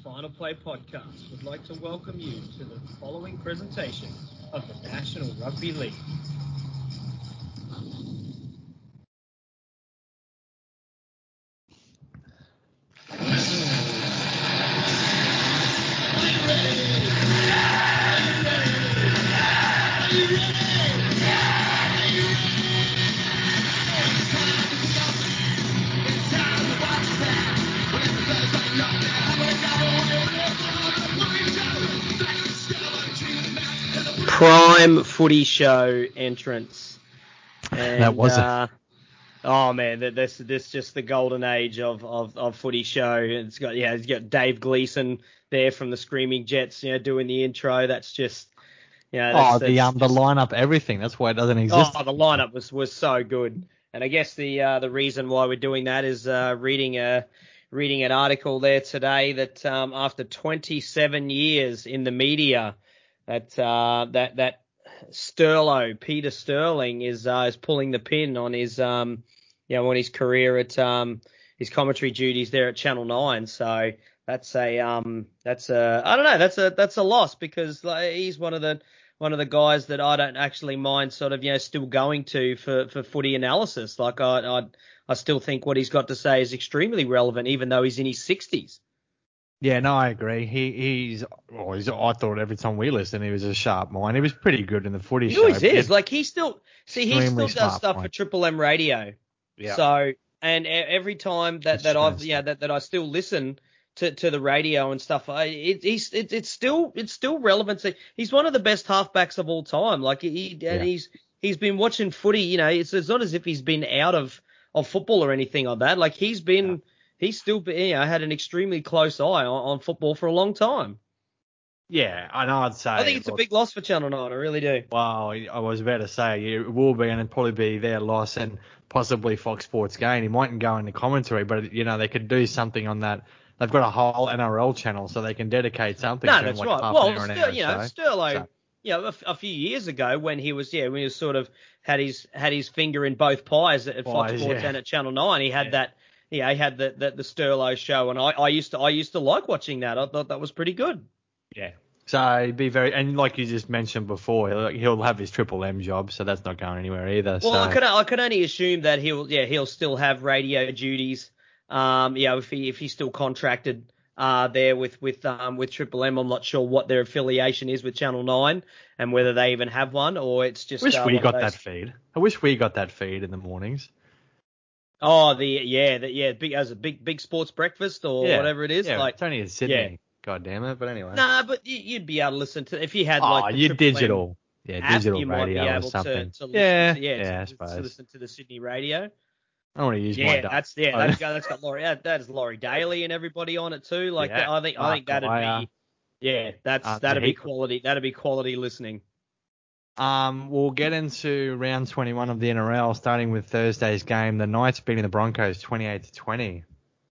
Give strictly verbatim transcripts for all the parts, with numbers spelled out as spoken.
Final Play podcast would like to welcome you to the following presentation of the National Rugby League. Prime footy show entrance. And, that was uh, oh man, this this just the golden age of, of, of footy show. It's got yeah, it's got Dave Gleeson there from the Screaming Jets, you know, doing the intro. That's just yeah. That's, oh, the that's um the just, lineup, everything. That's why it doesn't exist. Oh, the lineup was, was so good. And I guess the uh, the reason why we're doing that is uh, reading a reading an article there today that um, after twenty-seven years in the media, that uh, that that Sterlo, Peter Sterling is uh, is pulling the pin on his um you know on his career at um his commentary duties there at Channel nine. So that's a um that's a I don't know that's a that's a loss because like, he's one of the one of the guys that I don't actually mind sort of you know still going to for, for footy analysis. Like I I I still think what he's got to say is extremely relevant even though he's in his sixties. Yeah, no, I agree. He he's, well, he's I thought every time we listened, he was a sharp mind. He was pretty good in the footy He show. always is. Like he still see he still does smart stuff point. for Triple M Radio. Yeah. So and e- every time that, that I've yeah that, that I still listen to, to the radio and stuff, I, it, he's it, it's still it's still relevant. To, he's one of the best halfbacks of all time. Like he and Yeah. he's he's been watching footy. You know, it's it's not as if he's been out of, of football or anything like that. Like he's been Yeah. he's still been, you know had an extremely close eye on, on football for a long time. Yeah, I know. I'd say. I think it's a big loss for Channel nine. I really do. Wow, I was about to say it will be, and it'd probably be their loss and possibly Fox Sports gain. He mightn't go into commentary, but you know they could do something on that. They've got a whole N R L channel, so they can dedicate something No, to that's him, like right. half Well, an hour, an Ster, hour you know, or so. Sterlo, So, you know, a, a few years ago when he was, yeah, when he was sort of had his had his finger in both pies at Fox Pies, Sports yeah. and at Channel Nine, he had Yeah. that, yeah, he had the, the the Sterlo show, and I, I used to I used to like watching that. I thought that was pretty good. Yeah. So he'd be very, and like you just mentioned before, he'll, he'll have his Triple M job, so that's not going anywhere either. Well, so. I could I could only assume that he'll yeah he'll still have radio duties. Um, you know, if he if he's still contracted uh there with with um with Triple M, I'm not sure what their affiliation is with Channel nine and whether they even have one or it's just. I wish uh, we one got of those... that feed. I wish we got that feed in the mornings. Oh, the yeah, the, yeah, big as a big big sports breakfast or Yeah. whatever it is. Yeah, like it's only in Sydney. yeah. God damn it. But anyway. Nah, but you, you'd be able to listen to if you had Oh, like the you Triple M digital. Yeah, app, digital you might be radio or able to something. to listen Yeah, to yeah, yeah, to, I to suppose. listen to the Sydney radio. I want to use my Yeah, data. that's yeah, that's got that's got Laurie that, that is Laurie Daly and everybody on it too. Like Yeah, I think I Mark think that'd Dwyer. be yeah, that's Uh, that'd be he- quality that'd be quality listening. Um, we'll get into round twenty-one of the N R L, starting with Thursday's game. The Knights beating the Broncos twenty-eight to twenty.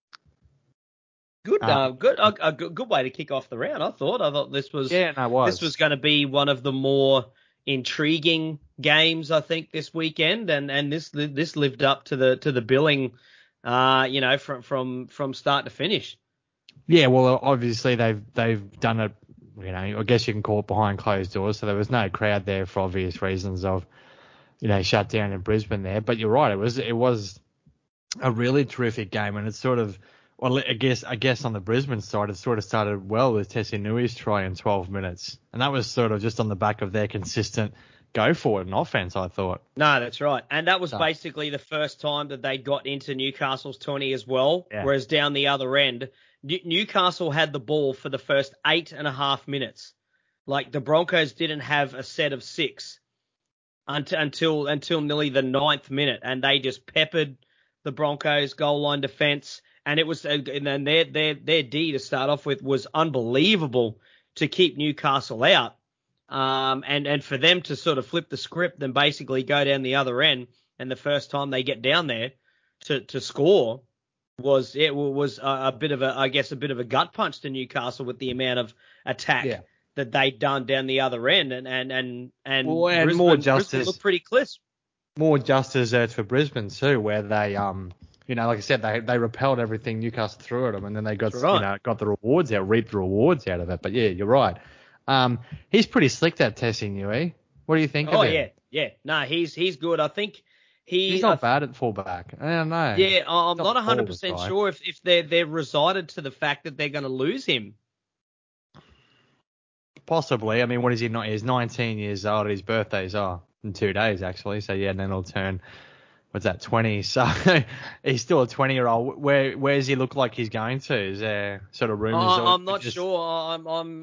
Good, Um, uh, good, a, a good, good way to kick off the round. I thought. I thought this was Yeah, no, it was. this was going to be one of the more intriguing games I think this weekend, and, and this this lived up to the to the billing, uh, you know, from from from start to finish. Yeah, well, obviously they've they've done it. You know, I guess you can call it behind closed doors. So there was no crowd there for obvious reasons of, you know, shut down in Brisbane there. But you're right, it was it was a really terrific game, and it's sort of. Well, I guess I guess on the Brisbane side, it sort of started well with Tessie Nui's try in twelve minutes. And that was sort of just on the back of their consistent go for it in offense, I thought. No, that's right. And that was So. basically the first time that they got into Newcastle's twenty as well, Yeah. whereas down the other end, New- Newcastle had the ball for the first eight and a half minutes. Like the Broncos didn't have a set of six until until, until nearly the ninth minute, and they just peppered the Broncos goal line defense. And it was, and then their their their D to start off with was unbelievable to keep Newcastle out, um, and and for them to sort of flip the script and basically go down the other end, and the first time they get down there to to score was it was a, a bit of a I guess a bit of a gut punch to Newcastle with the amount of attack Yeah. that they'd done down the other end, and and and and, Well, and Brisbane, more Brisbane justice. looked pretty crisp. More just deserved for Brisbane too, where they um you know, like I said, they they repelled everything Newcastle threw at them, and then they got Right. you know got the rewards out, reaped the rewards out of it. But yeah, you're right. Um, he's pretty slick, that Tessie Newey. What do you think Oh of him? yeah, yeah. No, he's he's good. I think he. He's I not bad at fullback. I don't know. Yeah, I'm He's not the one hundred tallest percent guy. sure if, if they're, they're resided to the fact that they're going to lose him. Possibly. I mean, what is he not? He's nineteen years old. His birthday's oh, in two days, actually. So, yeah, and then he'll turn, what's that, twenty. So, he's still a twenty-year-old. Where where does he look like he's going to? Is there sort of rumours? I, of I'm not just... sure. I'm I'm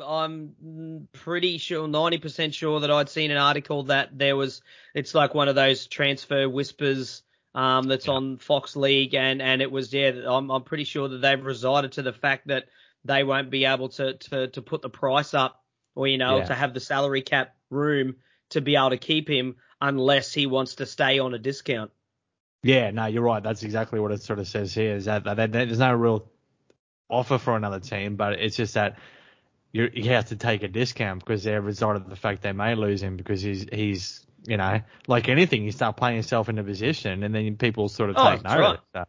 I'm pretty sure, ninety percent sure that I'd seen an article that there was, it's like one of those transfer whispers um, that's Yeah. on Fox League, and, and it was, yeah, I'm I'm pretty sure that they've resided to the fact that they won't be able to, to, to put the price up, or, you know, Yeah. to have the salary cap room to be able to keep him unless he wants to stay on a discount. Yeah, no, you're right. That's exactly what it sort of says here, is that, that, that there's no real offer for another team, but it's just that you you have to take a discount because they're resided to the fact they may lose him because he's, he's you know, like anything, you start playing yourself into position and then people sort of Oh, take that's notice. right. So,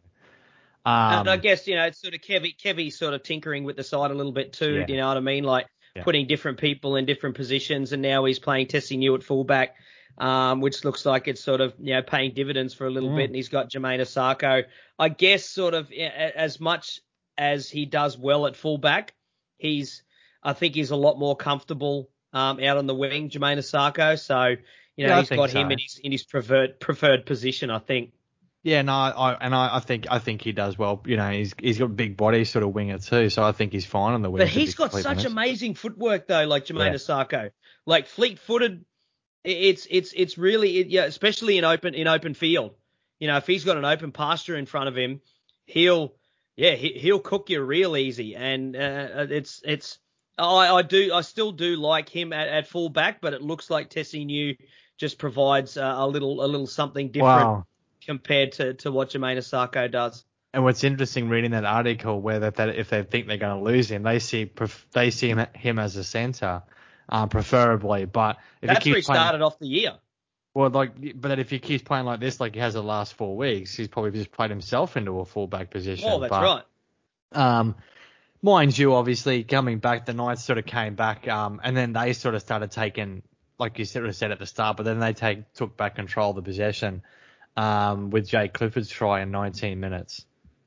um, And I guess, you know, it's sort of Kevy, Kevy's sort of tinkering with the side a little bit too. Yeah. Do you know what I mean? Like Yeah. putting different people in different positions, and now he's playing Tessie New at fullback, um, which looks like it's sort of, you know, paying dividends for a little Mm. bit. And he's got Jermaine Osako. I guess sort of yeah, as much as he does well at fullback, he's, I think he's a lot more comfortable um, out on the wing, Jermaine Osako. So, you know, Yeah, I he's think got him so. in his in his preferred preferred position, I think. Yeah, no, I, and I, I think I think he does well. You know, he's he's got a big body, sort of winger too, so I think he's fine on the wing. But to be he's got completely such honest. amazing footwork though, like Jermaine Yeah. Osako, like fleet-footed. It's it's it's really yeah, especially in open in open field. You know, if he's got an open pasture in front of him, he'll yeah he, he'll cook you real easy. And uh, it's it's I, I do I still do like him at, at fullback, but it looks like Tessie New just provides uh, a little a little something different Wow. compared to, to what Jermaine Osako does. And what's interesting reading that article, where that, that if they think they're going to lose him, they see pref- they see him, him as a centre, um, preferably. But if That's he where he keeps playing, started off the year. well, like, but if he keeps playing like this, like he has the last four weeks, he's probably just played himself into a fullback position. Oh, that's but, right. Um, mind you, obviously coming back, the Knights sort of came back, um, and then they sort of started taking, like you sort of said at the start, but then they take took back control of the possession, um, with Jay Clifford's try in nineteen minutes.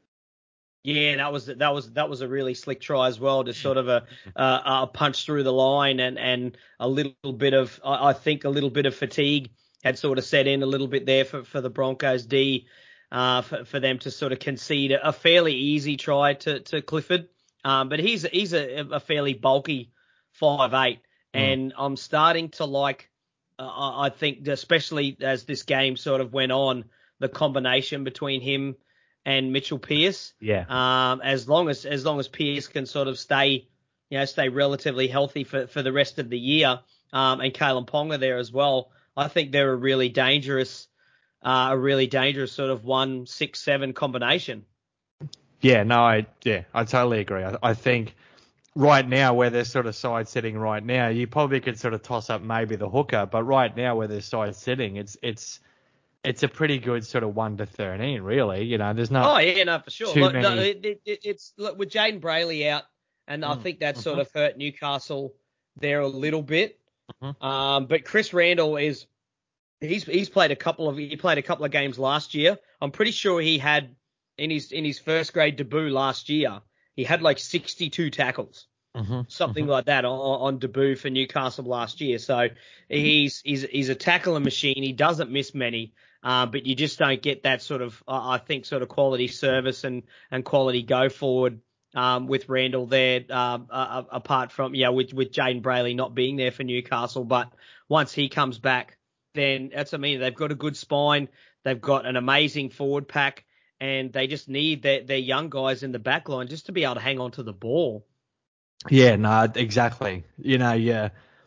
Yeah, that was that was that was a really slick try as well. Just sort of a uh, a punch through the line, and, and a little bit of I, I think a little bit of fatigue had sort of set in a little bit there for, for the Broncos D, uh, for, for them to sort of concede a fairly easy try to to Clifford. Um, but he's he's a, a fairly bulky five eight, and I'm starting to like. Uh, I think especially as this game sort of went on, the combination between him and Mitchell Pearce. Yeah. Um, as long as as long as Pearce can sort of stay, you know, stay relatively healthy for, for the rest of the year, um, and Kalen Ponga there as well, I think they're a really dangerous, uh, a really dangerous sort of one six seven combination. Yeah, no, I yeah, I totally agree. I, I think right now where they're sort of side sitting right now, you probably could sort of toss up maybe the hooker, but right now where they're side sitting, it's it's it's a pretty good sort of one to thirteen, really. You know, there's not. Oh yeah, no, for sure. too Look, many- no, it, it, it's look, with Jaden Brayley out, and I Mm, think that sort mhm. of hurt Newcastle there a little bit. Mhm. Um, but Chris Randall is he's he's played a couple of he played a couple of games last year. I'm pretty sure he had in his in his first grade debut last year, he had like sixty-two tackles. Mhm. Something Mhm. like that on, on debut for Newcastle last year. So he's he's he's a tackling machine. He doesn't miss many, uh, but you just don't get that sort of I think sort of quality service and and quality go forward um, with Randall there. Um, uh, apart from yeah, with with Jaden Brayley not being there for Newcastle, but once he comes back, then that's I mean they've got a good spine. They've got an amazing forward pack, and they just need their their young guys in the back line just to be able to hang on to the ball. Yeah, no, exactly. You know, yeah.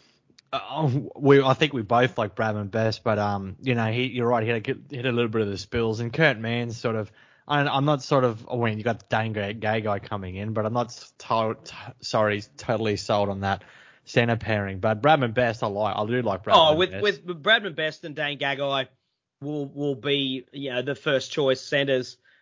Uh, we, I think we both like Bradman best, but um, you know, he, you're right. He had a, hit a little bit of the spills, and Kurt Mann's sort of. I, I'm not sort of. I mean, you got the Dane Gay guy coming in, but I'm not to, to, sorry, totally sold on that center pairing. But Bradman best, I like. I do like Bradman. Oh, with, Best. with with Bradman Best and Dane Gagai will will be you know the first choice centers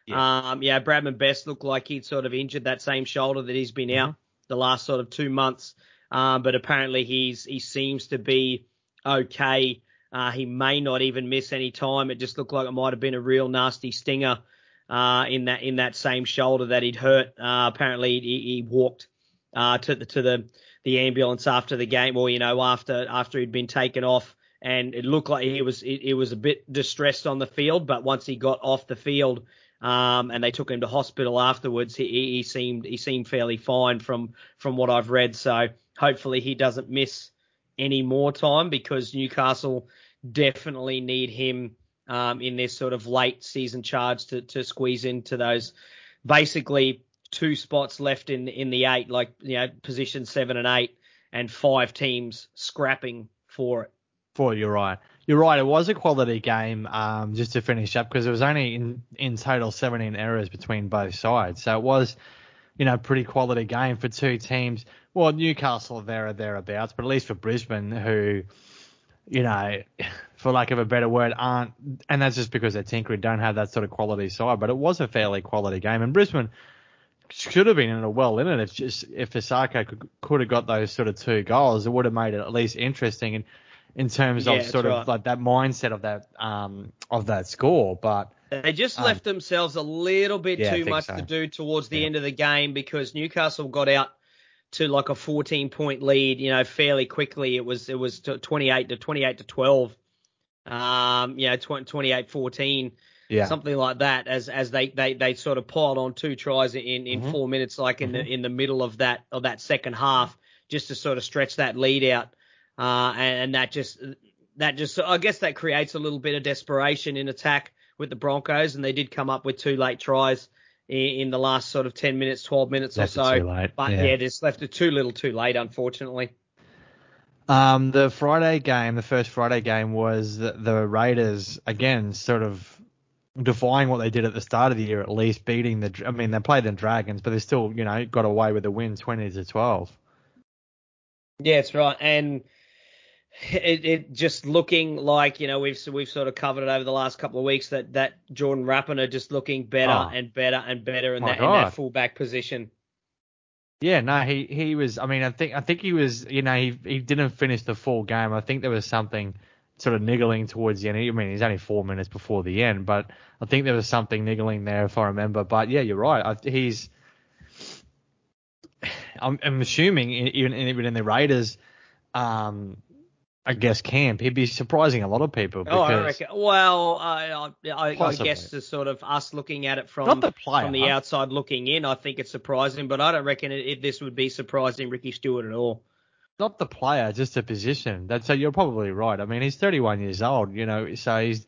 Yeah. Um, yeah, Bradman Best looked like he'd sort of injured that same shoulder that he's been out Mm-hmm. the last sort of two months. Um, but apparently he's he seems to be okay. Uh, he may not even miss any time. It just looked like it might have been a real nasty stinger uh, in that in that same shoulder that he'd hurt. Uh, apparently he, he walked uh, to the to the the ambulance after the game, or you know after after he'd been taken off, and it looked like he was it, it was a bit distressed on the field. But once he got off the field, um, and they took him to hospital afterwards, he, he seemed he seemed fairly fine from from what I've read. So hopefully he doesn't miss any more time, because Newcastle definitely need him um, in this sort of late season charge to, to squeeze into those basically two spots left in in the eight, like you know position seven and eight, and five teams scrapping for it. For you're right. You're right. It was a quality game. Um, just to finish up, because it was only in in total seventeen errors between both sides, so it was, you know, pretty quality game for two teams. Well, Newcastle are there or thereabouts, but at least for Brisbane, who, you know, for lack of a better word, aren't, and that's just because they're tinkering, don't have that sort of quality side. But it was a fairly quality game, and Brisbane should have been in it well in it. If just if Fasako could, could have got those sort of two goals, it would have made it at least interesting in in terms Yeah, of sort that's of right. like that mindset of that um of that score. But They just um, left themselves a little bit yeah, I too think much so. to do towards the Yeah. end of the game, because Newcastle got out to like a fourteen point lead, you know, fairly quickly. It was it was twenty-eight to twenty-eight to twelve. Um, you know, twenty-eight fourteen, Yeah. something like that, as as they, they, they sort of piled on two tries in, in Mm-hmm. four minutes, like in Mm-hmm. the in the middle of that of that second half, just to sort of stretch that lead out. Uh, and, and that just that just I guess that creates a little bit of desperation in attack with the Broncos, and they did come up with two late tries in, in the last sort of ten minutes, twelve minutes Left or it so. too late. But Yeah. yeah, just left it too little, too late, unfortunately. Um, the Friday game, the first Friday game, was the, the Raiders again, sort of defying what they did at the start of the year, at least beating the. I mean, they played the Dragons, but they still, you know, got away with a win, twenty to twelve. Yeah, that's right, and It, it just looking like, you know, we've we've sort of covered it over the last couple of weeks, that, that Jordan Rapiner just looking better Oh and better and better in my that in that God. fullback position. Yeah, no, he, he was. I mean, I think I think he was. You know, he he didn't finish the full game. I think there was something sort of niggling towards the end. I mean, he's only four minutes before the end, but I think there was something niggling there, if I remember. But yeah, you're right. I, he's. I'm, I'm assuming even even in the Raiders, um, I guess camp, he'd be surprising a lot of people Oh, I because reckon. Well, I, I, I possibly guess the sort of us looking at it not from the player, from the outside looking in, I think it's surprising, but I don't reckon it, it, this would be surprising Ricky Stewart at all. not the player, just the position. That's so you're probably right. I mean, he's thirty-one years old, you know, so he's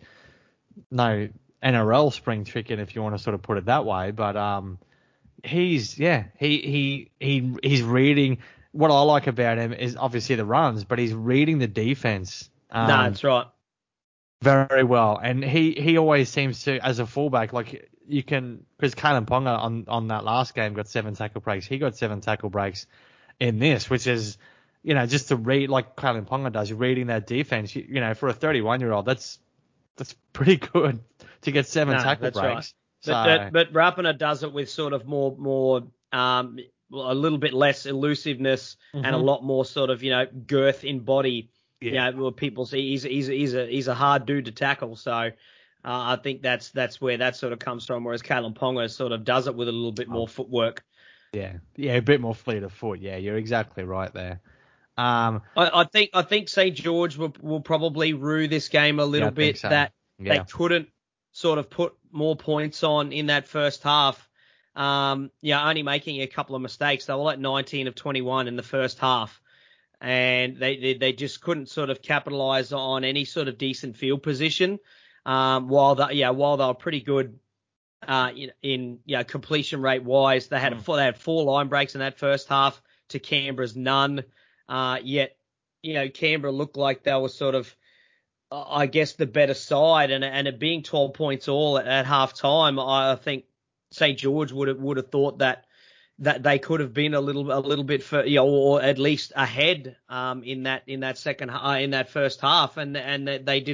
no N R L spring chicken if you want to sort of put it that way. But um, he's yeah, he he he he's reading. What I like about him is obviously the runs, but he's reading the defense No, um that's right. very well, and he he always seems to, as a fullback, like you can, because Kalen Ponga on on that last game got seven tackle breaks. He got seven tackle breaks in this, which is, you know, just to read like Kalen Ponga does, reading that defense. You, you know, for a thirty-one year old, that's that's pretty good to get seven No, tackle that's right. breaks. But So but, but Rapiner does it with sort of more more um a little bit less elusiveness and a hmm lot more sort of, you know, girth in body. You yeah, know, where people see he's he's he's a he's a hard dude to tackle. So uh, I think that's that's where that sort of comes from. Whereas Kalen Ponga sort of does it with a little bit more oh, footwork. yeah, yeah, a bit more fleet of foot. Yeah, you're exactly right there. Um, I, I think I think Saint George will will probably rue this game a yeah, little I think bit, so. that they Yeah. couldn't sort of put more points on in that first half. Um, yeah, only making a couple of mistakes. They were like nineteen of twenty-one in the first half, and they they, they just couldn't sort of capitalize on any sort of decent field position. Um, while the, yeah, while they were pretty good uh, in, in you know, completion rate wise, they had a, Mm. they had four line breaks in that first half to Canberra's none. Uh, yet, you know, Canberra looked like they were sort of, uh, I guess, the better side, and and it being twelve points all at, at half time, I think Saint George would have would have thought that that they could have been a little a little bit for, you know, or at least ahead um in that in that second uh, in that first half, and and they didn't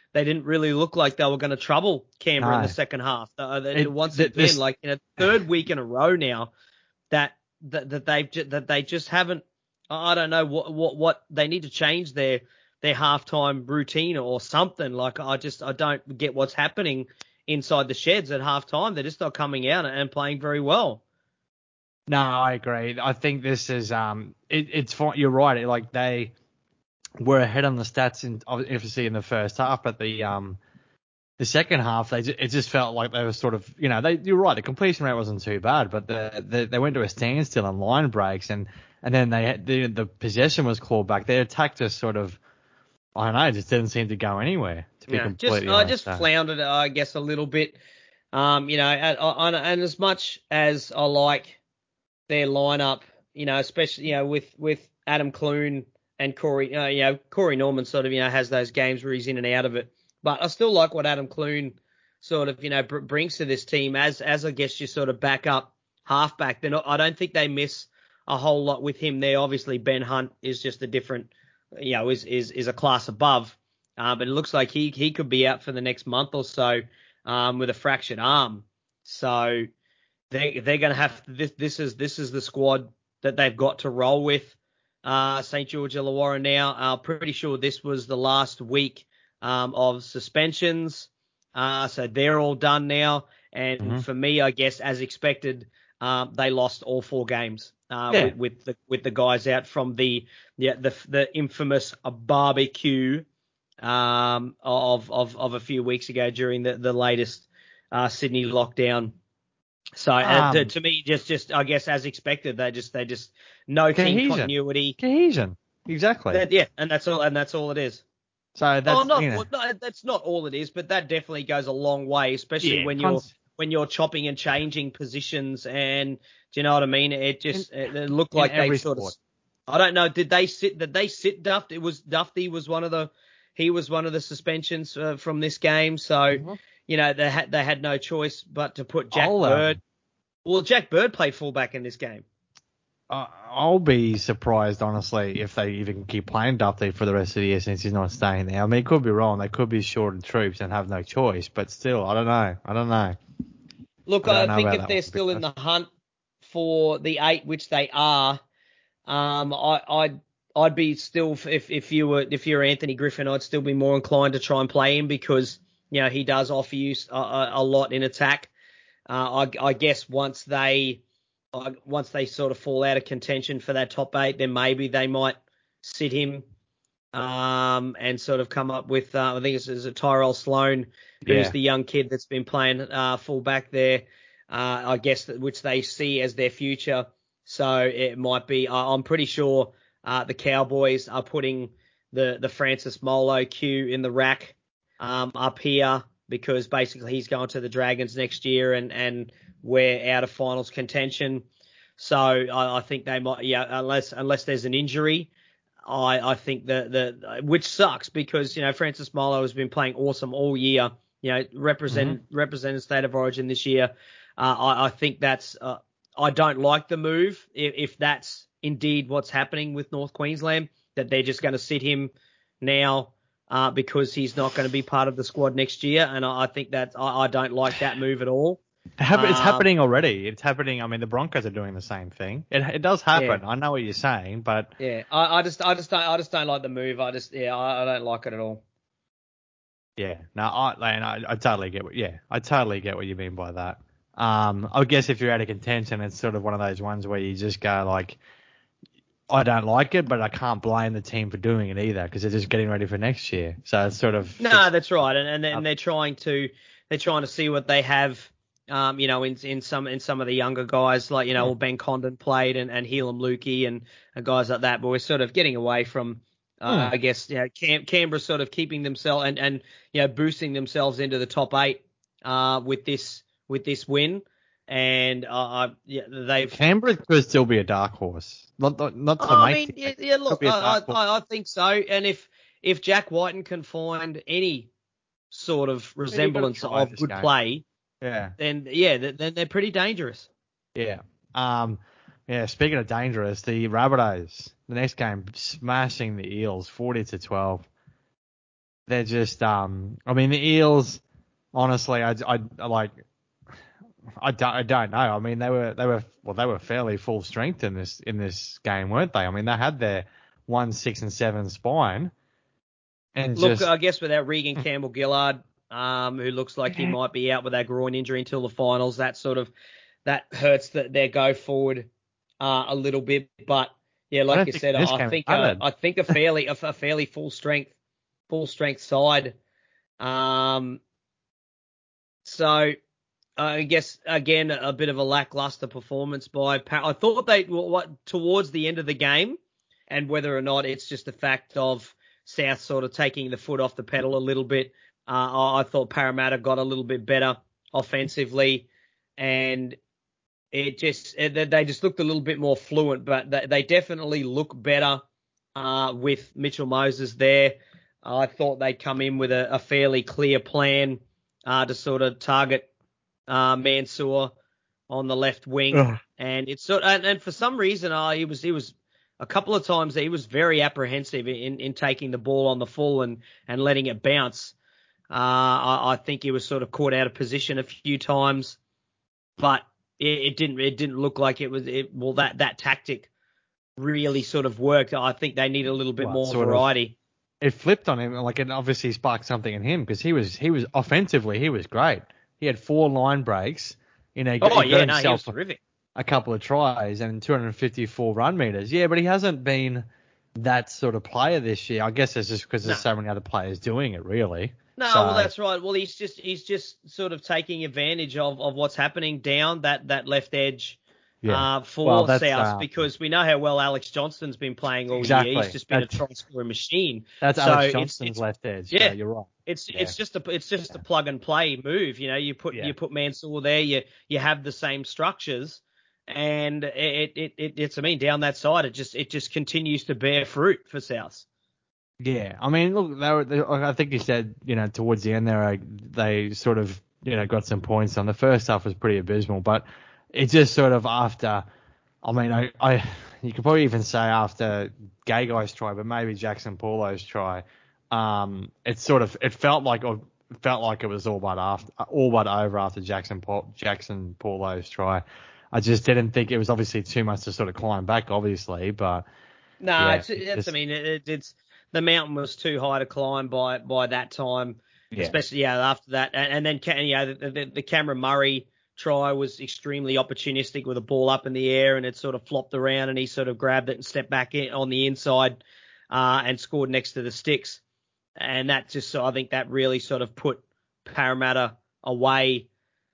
they didn't really look like they were going to trouble Canberra in No. the second half. Uh, they, It- once th- again, this- like in a third week in a row now, that that, that they've ju- that they just haven't. I don't know what what what they need to change their their halftime routine or something. Like I just I don't get what's happening inside the sheds at halftime. They're just not coming out and playing very well. No, I agree. I think this is um, it, it's fine. You're right. Like they were ahead on the stats in obviously in the first half, but the um, the second half they just, it just felt like they were sort of, you know, they you're right. The completion rate wasn't too bad, but the, the they went to a standstill on line breaks, and and then they had, the the possession was clawed back. Their attack just sort of, I don't know, just didn't seem to go anywhere. To be Yeah, completely just I honest, just so. floundered, I guess, a little bit. Um, you know, and, and, and as much as I like their lineup, you know, especially you know with with Adam Clune and Corey, uh, you know, Corey Norman sort of you know has those games where he's in and out of it, but I still like what Adam Clune sort of you know br- brings to this team as as I guess you sort of back up halfback. They're not, I don't think they miss a whole lot with him there. Obviously, Ben Hunt is just a different, you know, is is is a class above. Uh, but it looks like he he could be out for the next month or so um, with a fractured arm. So they they're going to have this. This is this is the squad that they've got to roll with. Uh, Saint George Illawarra now. I'm pretty sure this was the last week um, of suspensions. Uh, so they're all done now. And Mm-hmm. for me, I guess as expected, um, they lost all four games uh, Yeah. with, with the with the guys out from the yeah the the infamous barbecue um, of of of a few weeks ago during the the latest uh, Sydney lockdown. So uh, to, Um, to me, just just I guess as expected, they just they just no team cohesion, continuity. cohesion, exactly. That, yeah, and that's all and that's all it is. So Oh, that's not you know, well, no, that's not all it is, but that definitely goes a long way, especially yeah, when you're cons- when you're chopping and changing positions. And do you know what I mean? It in, just it, it looked in like they every sort sport. of. I don't know. Did they sit? Did they sit Duff? It was Duffy was one of the. He was one of the suspensions uh, from this game. So Mm-hmm. you know they had they had no choice but to put Jack I'll Bird. um, Well, Jack Bird played fullback in this game. I- I'll be surprised honestly if they even keep playing Duffy for the rest of the year since he's not staying there. I mean, it could be wrong. They could be short of troops and have no choice, but still, I don't know. I don't know. Look, I don't I know think about if that they're one, to be still in honest. the hunt for the eight, which they are, um, I, I'd I'd be still if if you were if you're Anthony Griffin, I'd still be more inclined to try and play him because you know he does offer you a, a, a lot in attack. Uh, I, I guess once they uh, once they sort of fall out of contention for that top eight, then maybe they might sit him um, and sort of come up with uh, I think it's, it's a Tyrell Sloan, who's Yeah. the young kid that's been playing uh, fullback there. Uh, I guess that, which they see as their future. So it might be. I, I'm pretty sure uh, the Cowboys are putting the the Francis Molo Q in the rack um, up here because basically he's going to the Dragons next year and and we're out of finals contention. So I, I think they might. Yeah, unless unless there's an injury. I, I think that the which sucks because you know Francis Molo has been playing awesome all year. You know, represent Mm-hmm. represented State of Origin this year. Uh, I, I think that's. Uh, I don't like the move if, if that's indeed what's happening with North Queensland, that they're just going to sit him now uh, because he's not going to be part of the squad next year. And I, I think that I, I don't like that move at all. It hap- It's Um, happening already. It's happening. I mean, the Broncos are doing the same thing. It it does happen. yeah, I know what you're saying, but yeah. I, I just I just don't I just don't like the move. I just yeah I, I don't like it at all. yeah, no, I, like, I I totally get what yeah, I totally get what you mean by that. Um, I guess if you're out of contention, it's sort of one of those ones where you just go like, I don't like it, but I can't blame the team for doing it either because they're just getting ready for next year. So it's sort of No, it's, that's right, and and, uh, and they're trying to they're trying to see what they have, um, you know, in in some in some of the younger guys like you know yeah. Ben Condon played and and Helam Lukey and, and guys like that, but we're sort of getting away from, uh, Hmm. I guess, you know, Cam, Canberra sort of keeping themselves and and you know boosting themselves into the top eight, uh, with this with this win, and uh, yeah, they've. Canberra could still be a dark horse, not not, not to Oh, I make mean, the yeah, eight. yeah Could look, be a I, dark horse. I I think so, and if if Jack Whiten can find any sort of Yeah, you got to resemblance try of this good game. play, Yeah. then yeah, then they're pretty dangerous. Yeah. Um, yeah, speaking of dangerous, the Rabbitohs, the next game, smashing the Eels, forty to twelve. they're just, um, I mean, the Eels, honestly, I, I, I like, I don't, I don't know. I mean, they were, they were, well, they were fairly full strength in this, in this game, weren't they? I mean, they had their one, six, and seven spine, and Look, just, I guess without Regan Campbell-Gillard, um, who looks like he might be out with that groin injury until the finals, that sort of, that hurts the, their go forward, uh, a little bit. But yeah, I like don't you think said, this I game think, uh, started. I think a fairly, a, a fairly full strength, full strength side. Um, so, I guess again a bit of a lackluster performance by. I thought they what towards the end of the game, and whether or not it's just the fact of South sort of taking the foot off the pedal a little bit. Uh, I thought Parramatta got a little bit better offensively, and it just it, they just looked a little bit more fluent. But they, they definitely look better uh, with Mitchell Moses there. I thought they'd come in with a, a fairly clear plan uh, to sort of target uh, Mansour on the left wing, Ugh. and it's sort and, and for some reason, uh, he was he was a couple of times he was very apprehensive in, in taking the ball on the full and, and letting it bounce. Uh, I, I think he was sort of caught out of position a few times, but it, it didn't it didn't look like it was it, well that that tactic really sort of worked. I think they need a little bit Well, more sort of. variety. It flipped on him, like it obviously sparked something in him because he was he was offensively he was great. He had four line breaks. You know, he got, Oh he got yeah, no, he was himself terrific. a couple of tries and two hundred fifty-four run meters. Yeah, but he hasn't been that sort of player this year. I guess it's just because No. there's so many other players doing it, really. No, so, well, that's right. Well, he's just he's just sort of taking advantage of, of what's happening down that, that left edge yeah. uh, for Well, that's, South uh, because we know how well Alex Johnston's been playing all exactly. year. He's just been That's, a try scoring machine. That's so Alex it's, Johnston's it's left edge. yeah, So you're right. it's Yeah. it's just a it's just Yeah. a plug and play move. You know, you put Yeah. you put Mansour there, you you have the same structures, and it it, it it's I mean down that side it just it just continues to bear fruit for South. Yeah, I mean, look, they were, they, I think you said, you know, towards the end there, they sort of, you know, got some points on. The first half was pretty abysmal, but it just sort of after, I mean, I, I you could probably even say after Gay Guy's try, but maybe Jackson Paulo's try, um, it sort of, it felt like, it felt like it was all but after, all but over after Jackson Paul, Jackson Paulo's try. I just didn't think it was obviously too much to sort of climb back, obviously, but No, yeah, it's, it it's just, I mean, it, it's the mountain was too high to climb by by that time, yeah. especially yeah after that, and, and then Ca- you know the, the, the Cameron Murray try was extremely opportunistic with a ball up in the air and it sort of flopped around and he sort of grabbed it and stepped back in on the inside uh, and scored next to the sticks, and that just so I think that really sort of put Parramatta away.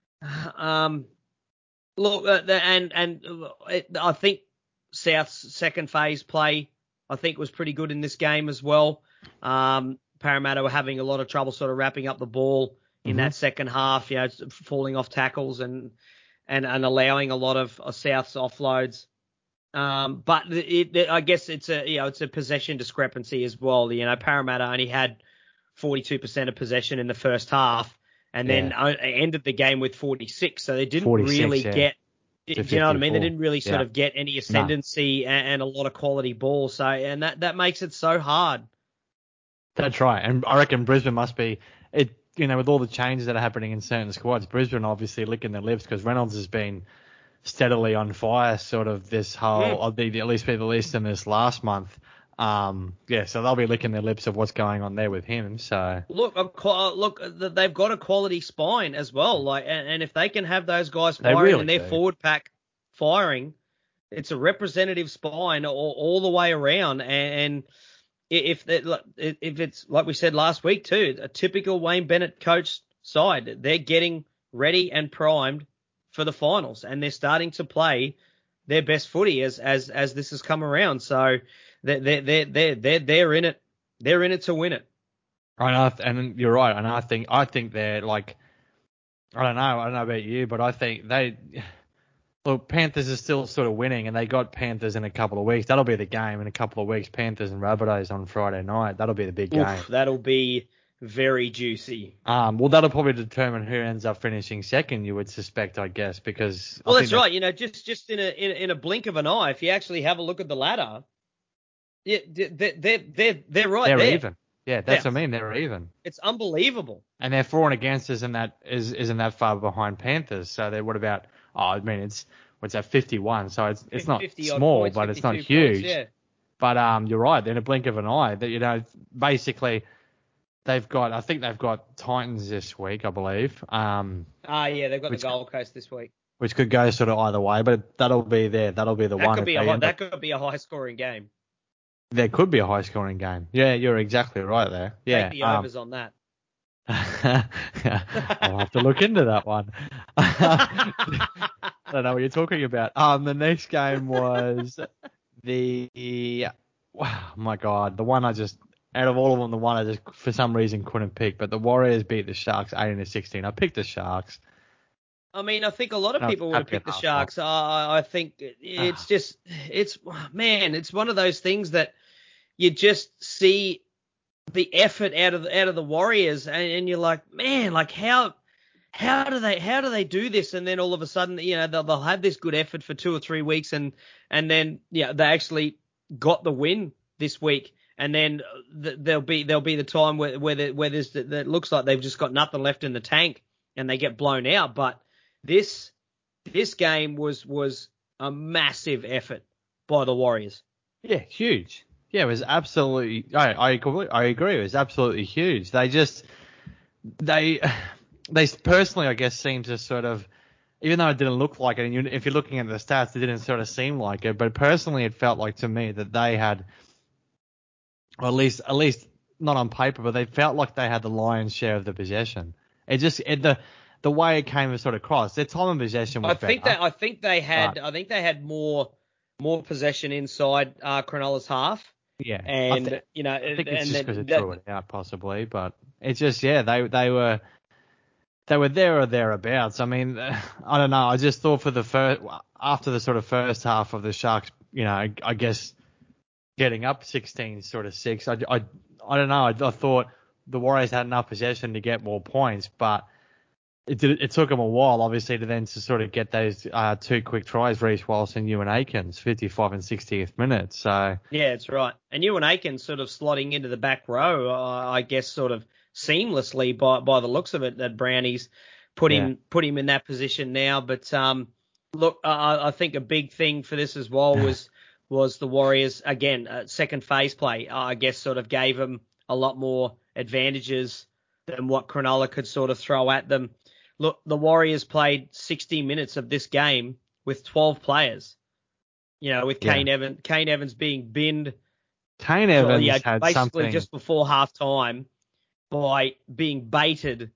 Um, look, uh, the, and and it, I think South's second phase play, I think, was pretty good in this game as well. Um, Parramatta were having a lot of trouble sort of wrapping up the ball in Mm-hmm. that second half, you know, falling off tackles and and, and allowing a lot of, of South's offloads. Um, but it, it, I guess it's a you know it's a possession discrepancy as well. You know, Parramatta only had forty-two percent of possession in the first half, and Yeah. then ended the game with forty-six. So they didn't forty-six, really yeah. get. Do you know what I mean? They didn't really sort Yeah. of get any ascendancy and, and a lot of quality ball. So and that, that makes it so hard. That's right. And I reckon Brisbane must be it. You know, with all the changes that are happening in certain squads, Brisbane obviously licking their lips because Reynolds has been steadily on fire. Sort of this whole, Mm. I'll be at least be the least in this last month. Um, yeah, so they'll be licking their lips of what's going on there with him. So look, look, they've got a quality spine as well. Like, and, and if they can have those guys They firing really and their do. forward pack firing, it's a representative spine all, all the way around. And if if it's like we said last week too, a typical Wayne Bennett coach side, they're getting ready and primed for the finals, and they're starting to play their best footy as as as this has come around. So they're they're they're they're they're, they're in it. They're in it to win it. And, I, and you're right. And I think I think they're like, I don't know. I don't know about you, but I think they. Look, Panthers are still sort of winning, and they got Panthers in a couple of weeks. That'll be the game in a couple of weeks. Panthers and Rabbitohs on Friday night. That'll be the big Oof, game. that'll be very juicy. Um, well, that'll probably determine who ends up finishing second. You would suspect, I guess, because Well, I that's think right. You know, just just in a in, in a blink of an eye, if you actually have a look at the ladder, yeah, they're they're they're, they're right they're there. even. Yeah, that's Yeah. what I mean. They're even. It's unbelievable. And their for and against isn't that is isn't that far behind Panthers. So they're what about? Oh, I mean it's what's that fifty-one? So it's it's not fifty odd small, points, but it's not fifty-two points, huge. yeah. But um, you're right. In a blink of an eye, that you know, basically, they've got. I think they've got Titans this week, I believe. Um, Ah, yeah, they've got which the Gold Coast this week. which could go sort of either way, but that'll be there. That'll be the That one. could If be a they high, end that up, could be a high scoring game. there could be a high scoring game. Yeah, you're exactly right there. Yeah. Take the um, overs on that. I'll have to look into that one. I don't know what you're talking about. Um, the next game was the, wow, my God, the one I just, out of all of them, the one I just, for some reason, couldn't pick. But the Warriors beat the Sharks eighteen to sixteen. I picked the Sharks. I mean, I think a lot of And I was people would have happy at picked the half Sharks. I, I think it's just, it's, man, it's one of those things that you just see the effort out of the, out of the Warriors, and, and you're like, man, like how how do they how do they do this? And then all of a sudden, you know, they'll, they'll have this good effort for two or three weeks, and and then yeah, they actually got the win this week, and then th- there'll be there'll be the time where where the, where there's that it looks like they've just got nothing left in the tank, and they get blown out. But this this game was was a massive effort by the Warriors. Yeah, huge. Yeah, it was absolutely. I I completely- I agree. It was absolutely huge. They just they they personally, I guess, seem to sort of, even though it didn't look like it, and you, if you're looking at the stats, it didn't sort of seem like it. But personally, it felt like to me that they had, or at least at least not on paper, but they felt like they had the lion's share of the possession. It just it, the the way it came sort of across. Their time of possession was I think better. that I think they had but, I think they had more more possession inside uh, Cronulla's half. Yeah, And I, th- you know, I think it's and just then because it that, threw it out, possibly. But it's just, yeah, they they were they were there or thereabouts. I mean, I don't know. I just thought for the first after the sort of first half of the Sharks, you know, I, I guess getting up sixteen sort of six. I, I, I don't know. I, I thought the Warriors had enough possession to get more points, but it did, it took them a while, obviously, to then to sort of get those uh, two quick tries, Reece Walsh and Ewan Akins, fifty-five and sixtieth minutes. So yeah, it's right. And Ewan Akins sort of slotting into the back row, uh, I guess, sort of seamlessly by by the looks of it. That Brownies put yeah. him put him in that position now. But um, look, I, I think a big thing for this as well was was the Warriors again, uh, second phase play. Uh, I guess sort of gave them a lot more advantages than what Cronulla could sort of throw at them. Look, the Warriors played sixty minutes of this game with twelve players. You know, with Yeah. Kane Evans, Kane Evans being binned, Kane Evans yeah, had basically something. just before half time by being baited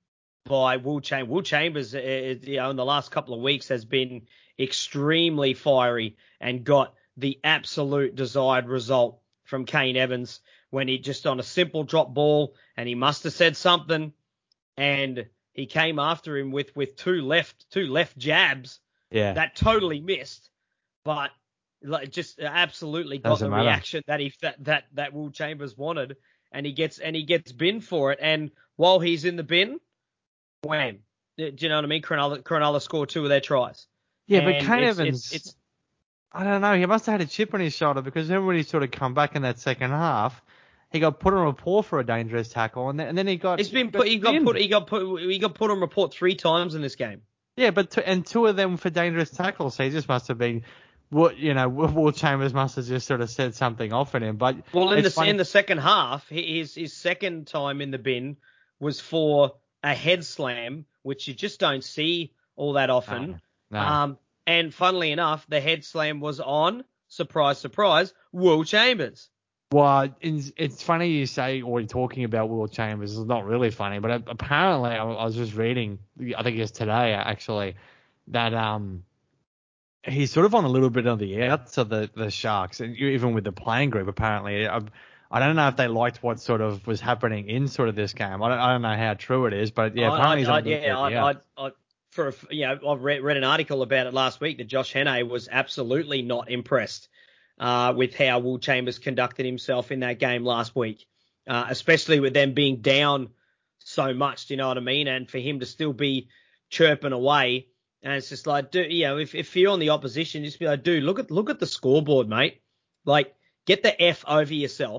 by Will Chambers. Will Chambers, uh, you know, in the last couple of weeks has been extremely fiery and got the absolute desired result from Kane Evans when he just on a simple drop ball, and he must have said something, and he came after him with, with two left two left jabs Yeah. that totally missed, but like just absolutely got Doesn't the matter. reaction that he that, that that Will Chambers wanted, and he gets and he gets binned for it. And while he's in the bin, wham! Do you know what I mean? Cronulla, Cronulla scored two of their tries. Yeah, but And Kane it's, Evans, it's, it's I don't know. He must have had a chip on his shoulder because then when he sort of come back in that second half, he got put on report for a dangerous tackle, and then, and then he got. It's been got put. He got binned. put. He got put. He got put on report three times in this game. Yeah, but two, and two of them for dangerous tackles. So he just must have been. What you know, Will Chambers must have just sort of said something off at him. But Well, in it's the funny. in the second half, his his second time in the bin was for a head slam, which you just don't see all that often. No, no. Um, and funnily enough, the head slam was on, surprise, surprise, Will Chambers. Well, it's, it's funny you say, or you're talking about Will Chambers. It's not really funny, but apparently I, I was just reading, I think it's today actually, that um he's sort of on a little bit on the outs of the, the Sharks, and even with the playing group apparently. I, I don't know if they liked what sort of was happening in sort of this game. I don't, I don't know how true it is, but yeah, apparently he's I, on I, a little bit yeah, of the I, outs. I, I, for a, you know, I've read, read an article about it last week that Josh Henne was absolutely not impressed uh, with how Will Chambers conducted himself in that game last week, uh, especially with them being down so much. Do you know what I mean? And for him to still be chirping away, and it's just like, dude, you know, if if you're on the opposition, just be like, dude, look at look at the scoreboard, mate. Like, get the F over yourself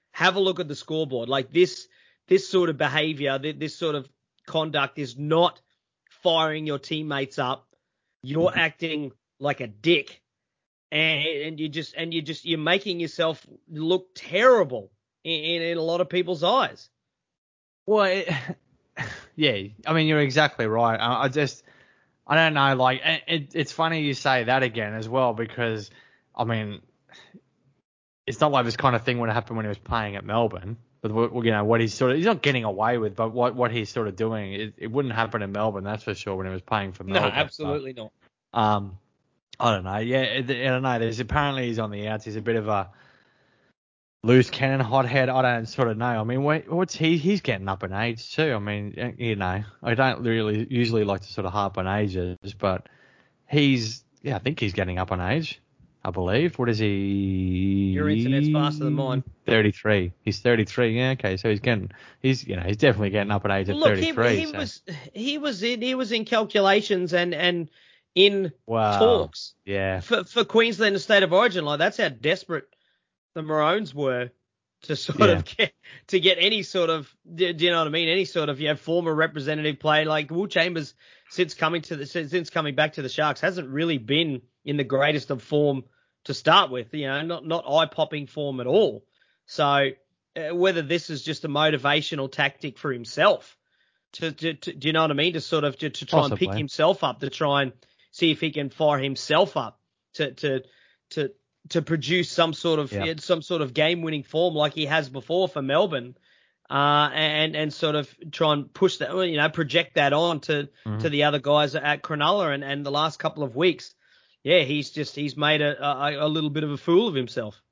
have a look at the scoreboard. Like this, this sort of behavior, this sort of conduct is not firing your teammates up. You're acting like a dick, and, and you just and you just you're making yourself look terrible in, in a lot of people's eyes. Well, it, yeah, I mean, you're exactly right. I, I just, I don't know, like, it, it's funny you say that again as well, because, I mean, it's not like this kind of thing would happen when he was playing at Melbourne. But, you know, what he's sort of, he's not getting away with, but what, what he's sort of doing, it, it wouldn't happen in Melbourne, that's for sure, when he was playing for Melbourne. No, absolutely but, not. Um, I don't know. Yeah, I don't know. There's apparently he's on the outs. He's a bit of a loose cannon, hothead. I don't sort of know. I mean, what's he? He's getting up in age too. I mean, you know, I don't really usually like to sort of harp on ages, but he's, yeah, I think he's getting up on age. I believe. What is he? Your internet's faster than mine. thirty-three. He's thirty-three. Yeah, okay. So he's getting, he's, you know, he's definitely getting up in age at Look, thirty-three. he, he so. was he was in he was in calculations and and in wow. talks. Yeah. For for Queensland and State of Origin. Like that's how desperate the Maroons were to sort yeah. of get to get any sort of, do, do you know what I mean? Any sort of, you know, former representative play. Like Will Chambers, since coming to the since coming back to the Sharks, hasn't really been in the greatest of form to start with. You know, not not eye popping form at all. So uh, whether this is just a motivational tactic for himself, to, to, to do you know what I mean? To sort of to, to try Possibly. and pick himself up, to try and see if he can fire himself up, to to to to produce some sort of yeah. some sort of game winning form like he has before for Melbourne, uh, and and sort of try and push that, you know, project that on to, mm-hmm. to the other guys at Cronulla, and, and the last couple of weeks, yeah, he's just he's made a, a a little bit of a fool of himself.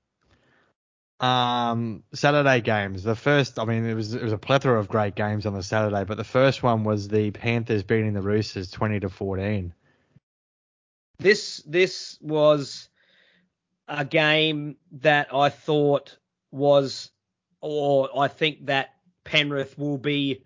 Um, Saturday games. The first, I mean, it was it was a plethora of great games on the Saturday, but the first one was the Panthers beating the Roosters twenty to fourteen. This this was a game that I thought was, or I think that Penrith will be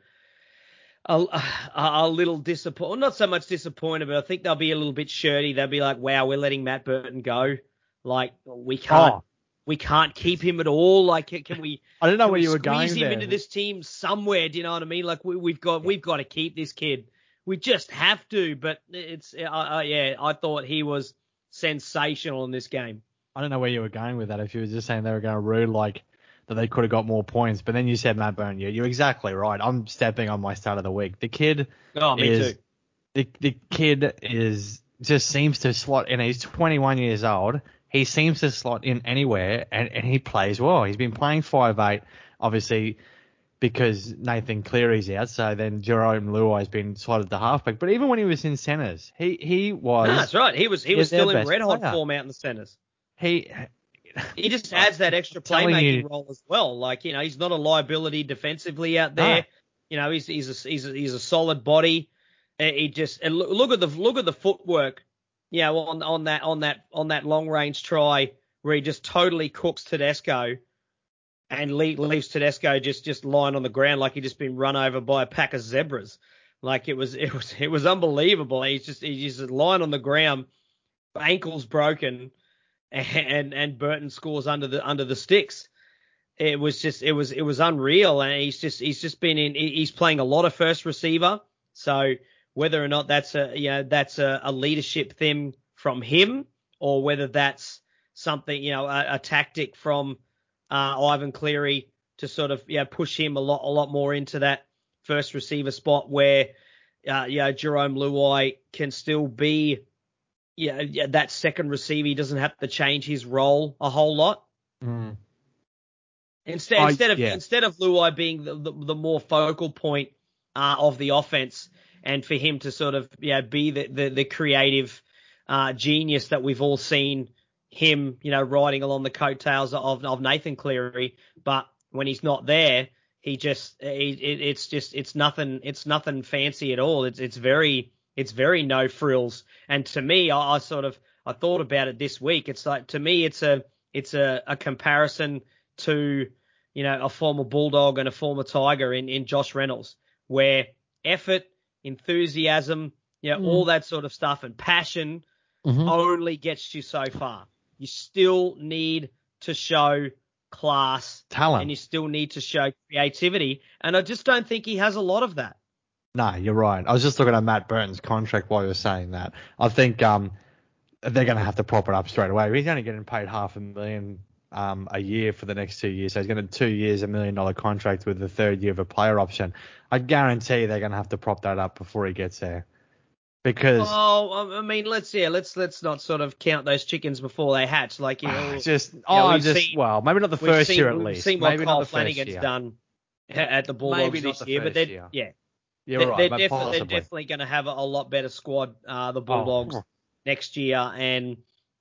a, a, a little disappointed. Not so much disappointed, but I think they'll be a little bit shirty. They'll be like, wow, we're letting Matt Burton go. Like, we can't, oh. we can't keep him at all. Like, can we, I don't know where we you were going squeeze him there. into this team somewhere? Do you know what I mean? Like, we, we've got, yeah. we've got to keep this kid. We just have to, but it's, uh, uh, yeah, I thought he was sensational in this game. I don't know where you were going with that. If you were just saying they were going to rule, like, that they could have got more points, but then you said Matt Burton. You're exactly right. I'm stepping on my start of the week. The kid oh, me is, too. The, the kid is, just seems to slot in. He's twenty-one years old. He seems to slot in anywhere, and, and he plays well. He's been playing five eight, obviously, because Nathan Cleary's out, so then Jerome Luai's been slotted to halfback. But even when he was in centres, he, he was... No, that's right. He was he was still in red-hot player. form out in the centres. He... He just adds that extra playmaking role as well. Like, you know, he's not a liability defensively out there. No. You know, he's he's a, he's a, he's a solid body. He just and look, look at the look at the footwork. You know, on on that on that on that long range try where he just totally cooks Tedesco and leave, leaves Tedesco just just lying on the ground like he'd just been run over by a pack of zebras. Like it was it was it was unbelievable. He's just he's just lying on the ground, ankles broken. And and Burton scores under the under the sticks. It was just it was it was unreal, and he's just he's just been in he's playing a lot of first receiver. So whether or not that's a you know that's a, a leadership thing from him, or whether that's something you know a, a tactic from uh, Ivan Cleary to sort of you know, push him a lot a lot more into that first receiver spot where uh, you know Jerome Luai can still be. Yeah, yeah, that second receiver, he doesn't have to change his role a whole lot. Mm. Instead, I, instead of yeah. instead of Luai being the, the, the more focal point uh, of the offense, and for him to sort of yeah be the the, the creative uh, genius that we've all seen him, you know, riding along the coattails of of Nathan Cleary. But when he's not there, he just he, it, it's just it's nothing it's nothing fancy at all. It's it's very It's very no frills. And to me, I, I sort of, I thought about it this week. It's like, to me, it's a, it's a, a comparison to, you know, a former Bulldog and a former Tiger in, in Josh Reynolds, where effort, enthusiasm, you know, mm. all that sort of stuff and passion mm-hmm. only gets you so far. You still need to show class, talent, and you still need to show creativity. And I just don't think he has a lot of that. No, you're right. I was just looking at Matt Burton's contract while you were saying that. I think um, they're going to have to prop it up straight away. He's only getting paid half a million um, a year for the next two years. So he's going to two years, a million dollar contract with the third year of a player option. I guarantee they're going to have to prop that up before he gets there. Because oh, I mean, let's yeah, let's let's not sort of count those chickens before they hatch. Like you know, just you know, oh, we've just seen, well, maybe not the we've first seen, year at we've least. seen what Maybe Kyle not the Flanagan's first year. done at the Bulldogs maybe not this the year, but first they're year. yeah, You're they're, right, they're, but defi- possibly. they're definitely going to have a, a lot better squad, uh, the Bulldogs Oh. next year, and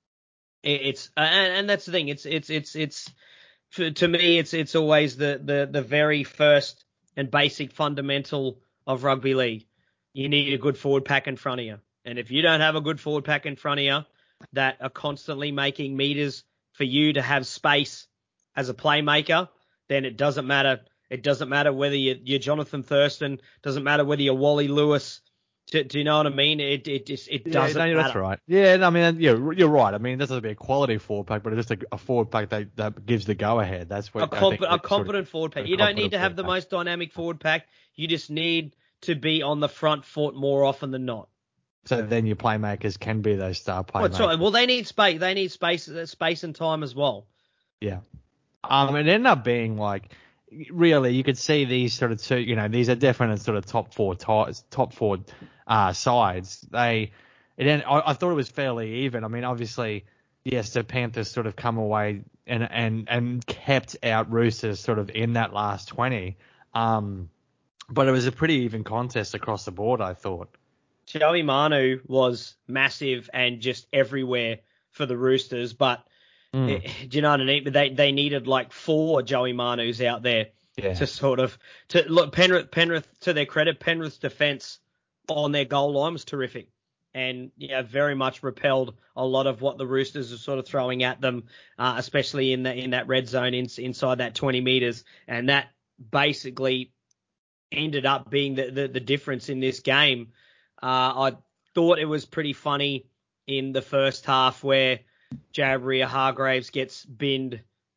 it, it's uh, and, and that's the thing. It's it's it's it's for, to me, it's it's always the the the very first and basic fundamental of rugby league. You need a good forward pack in front of you. And if you don't have a good forward pack in front of you that are constantly making meters for you to have space as a playmaker, then it doesn't matter. It doesn't matter whether you're, you're Jonathan Thurston. Doesn't matter whether you're Wally Lewis. Do, do you know what I mean? It it just it doesn't yeah, no, matter. That's right. Yeah, no, I mean, you're, you're right. I mean, it doesn't have to be a quality forward pack, but it's just a, a forward pack that, that gives the go ahead. That's what A, comp- a confident sort of, forward pack. You don't need to have the pack. most dynamic forward pack. You just need to be on the front foot more often than not. So then your playmakers can be those star playmakers. Well, right. well they need space. They need space, space and time as well. Yeah. Um, it ended up being like, really, you could see these sort of two, you know, these are definite sort of top four ties, top four uh, sides. They, it ended, I, I thought it was fairly even. I mean, obviously, yes, the Panthers sort of come away and and and kept out Roosters sort of in that last twenty. Um, but it was a pretty even contest across the board, I thought. Joey Manu was massive and just everywhere for the Roosters, but mm. it, do you know what I mean? They they needed like four Joey Manus out there yeah. to sort of to look. Penrith, Penrith, to their credit, Penrith's defense on their goal line was terrific, and yeah, very much repelled a lot of what the Roosters are sort of throwing at them, uh, especially in the in that red zone in, inside that twenty meters, and that basically ended up being the the, the difference in this game. Uh, I thought it was pretty funny in the first half where Jared Waerea-Hargreaves gets binned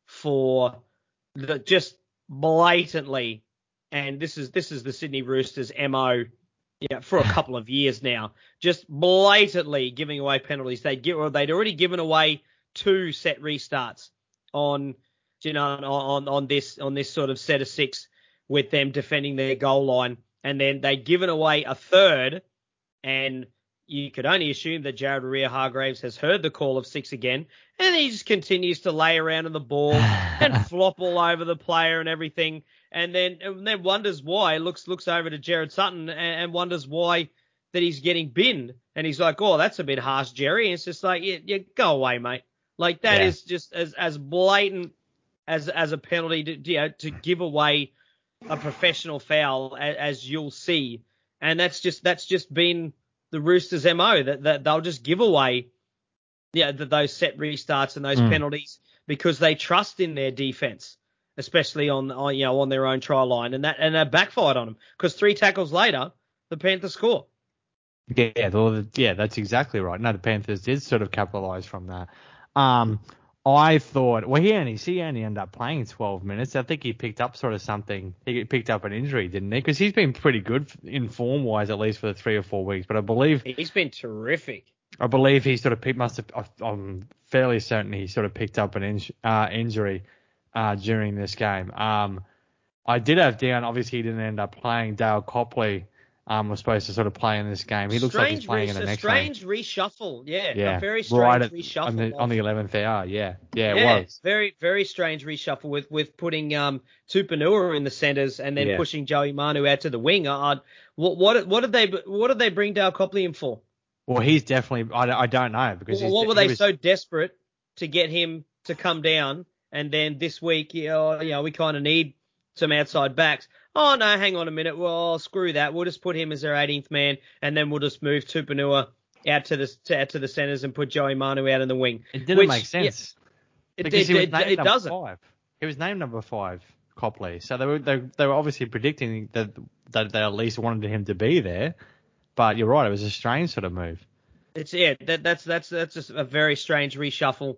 for the, just blatantly, and this is this is the Sydney Roosters M O yeah, for a couple of years now, just blatantly giving away penalties. They'd give, or they'd already given away two set restarts on you know on on this on this sort of set of six with them defending their goal line, and then they'd given away a third. And you could only assume that Jared Waerea-Hargreaves has heard the call of six again, and he just continues to lay around on the ball and flop all over the player and everything, and then and then wonders why. Looks looks over to Jared Sutton and, and wonders why that he's getting binned, and he's like, "Oh, that's a bit harsh, Jerry." And it's just like, "Yeah, yeah go away, mate." Like that yeah. is just as as blatant as as a penalty to you know, to give away a professional foul as, as you'll see. And that's just that's just been the Roosters' M O, that, that they'll just give away yeah, the, those set restarts and those mm. penalties because they trust in their defense, especially on, on you know on their own try line, and that and that backfired on them because three tackles later the Panthers score. Yeah, well, yeah, that's exactly right. No, the Panthers did sort of capitalise from that. Um, I thought, well, he only he only ended up playing twelve minutes. I think he picked up sort of something. He picked up an injury, didn't he? Because he's been pretty good in form wise, at least for the three or four weeks. But I believe he's been terrific. I believe he sort of picked, must have. I'm fairly certain he sort of picked up an in, uh, injury uh, during this game. Um, I did have down. Obviously, he didn't end up playing. Dale Copley. Um, was supposed to sort of play in this game. He looks strange like he's playing re- in the next strange game. reshuffle, yeah, yeah, a very strange right at, reshuffle on the, on the eleventh hour. Yeah, yeah, it yeah, was very, very strange reshuffle with with putting um Tupanua in the centres and then yeah. pushing Joey Manu out to the wing. Uh, what what what did they what did they bring Dale Copley in for? Well, he's definitely I, I don't know because well, what were they was, so desperate to get him to come down, and then this week you know, you know we kind of need some outside backs. Oh, no, hang on a minute. Well, screw that. We'll just put him as our eighteenth man, and then we'll just move Tupanua out to the to, out to the centres and put Joey Manu out in the wing. It didn't which, make sense. Yeah, it, it, it, it doesn't. Five. He was named number five, Copley. So they were they, they were obviously predicting that that they at least wanted him to be there. But you're right, it was a strange sort of move. It's yeah, that, that's that's that's just a very strange reshuffle.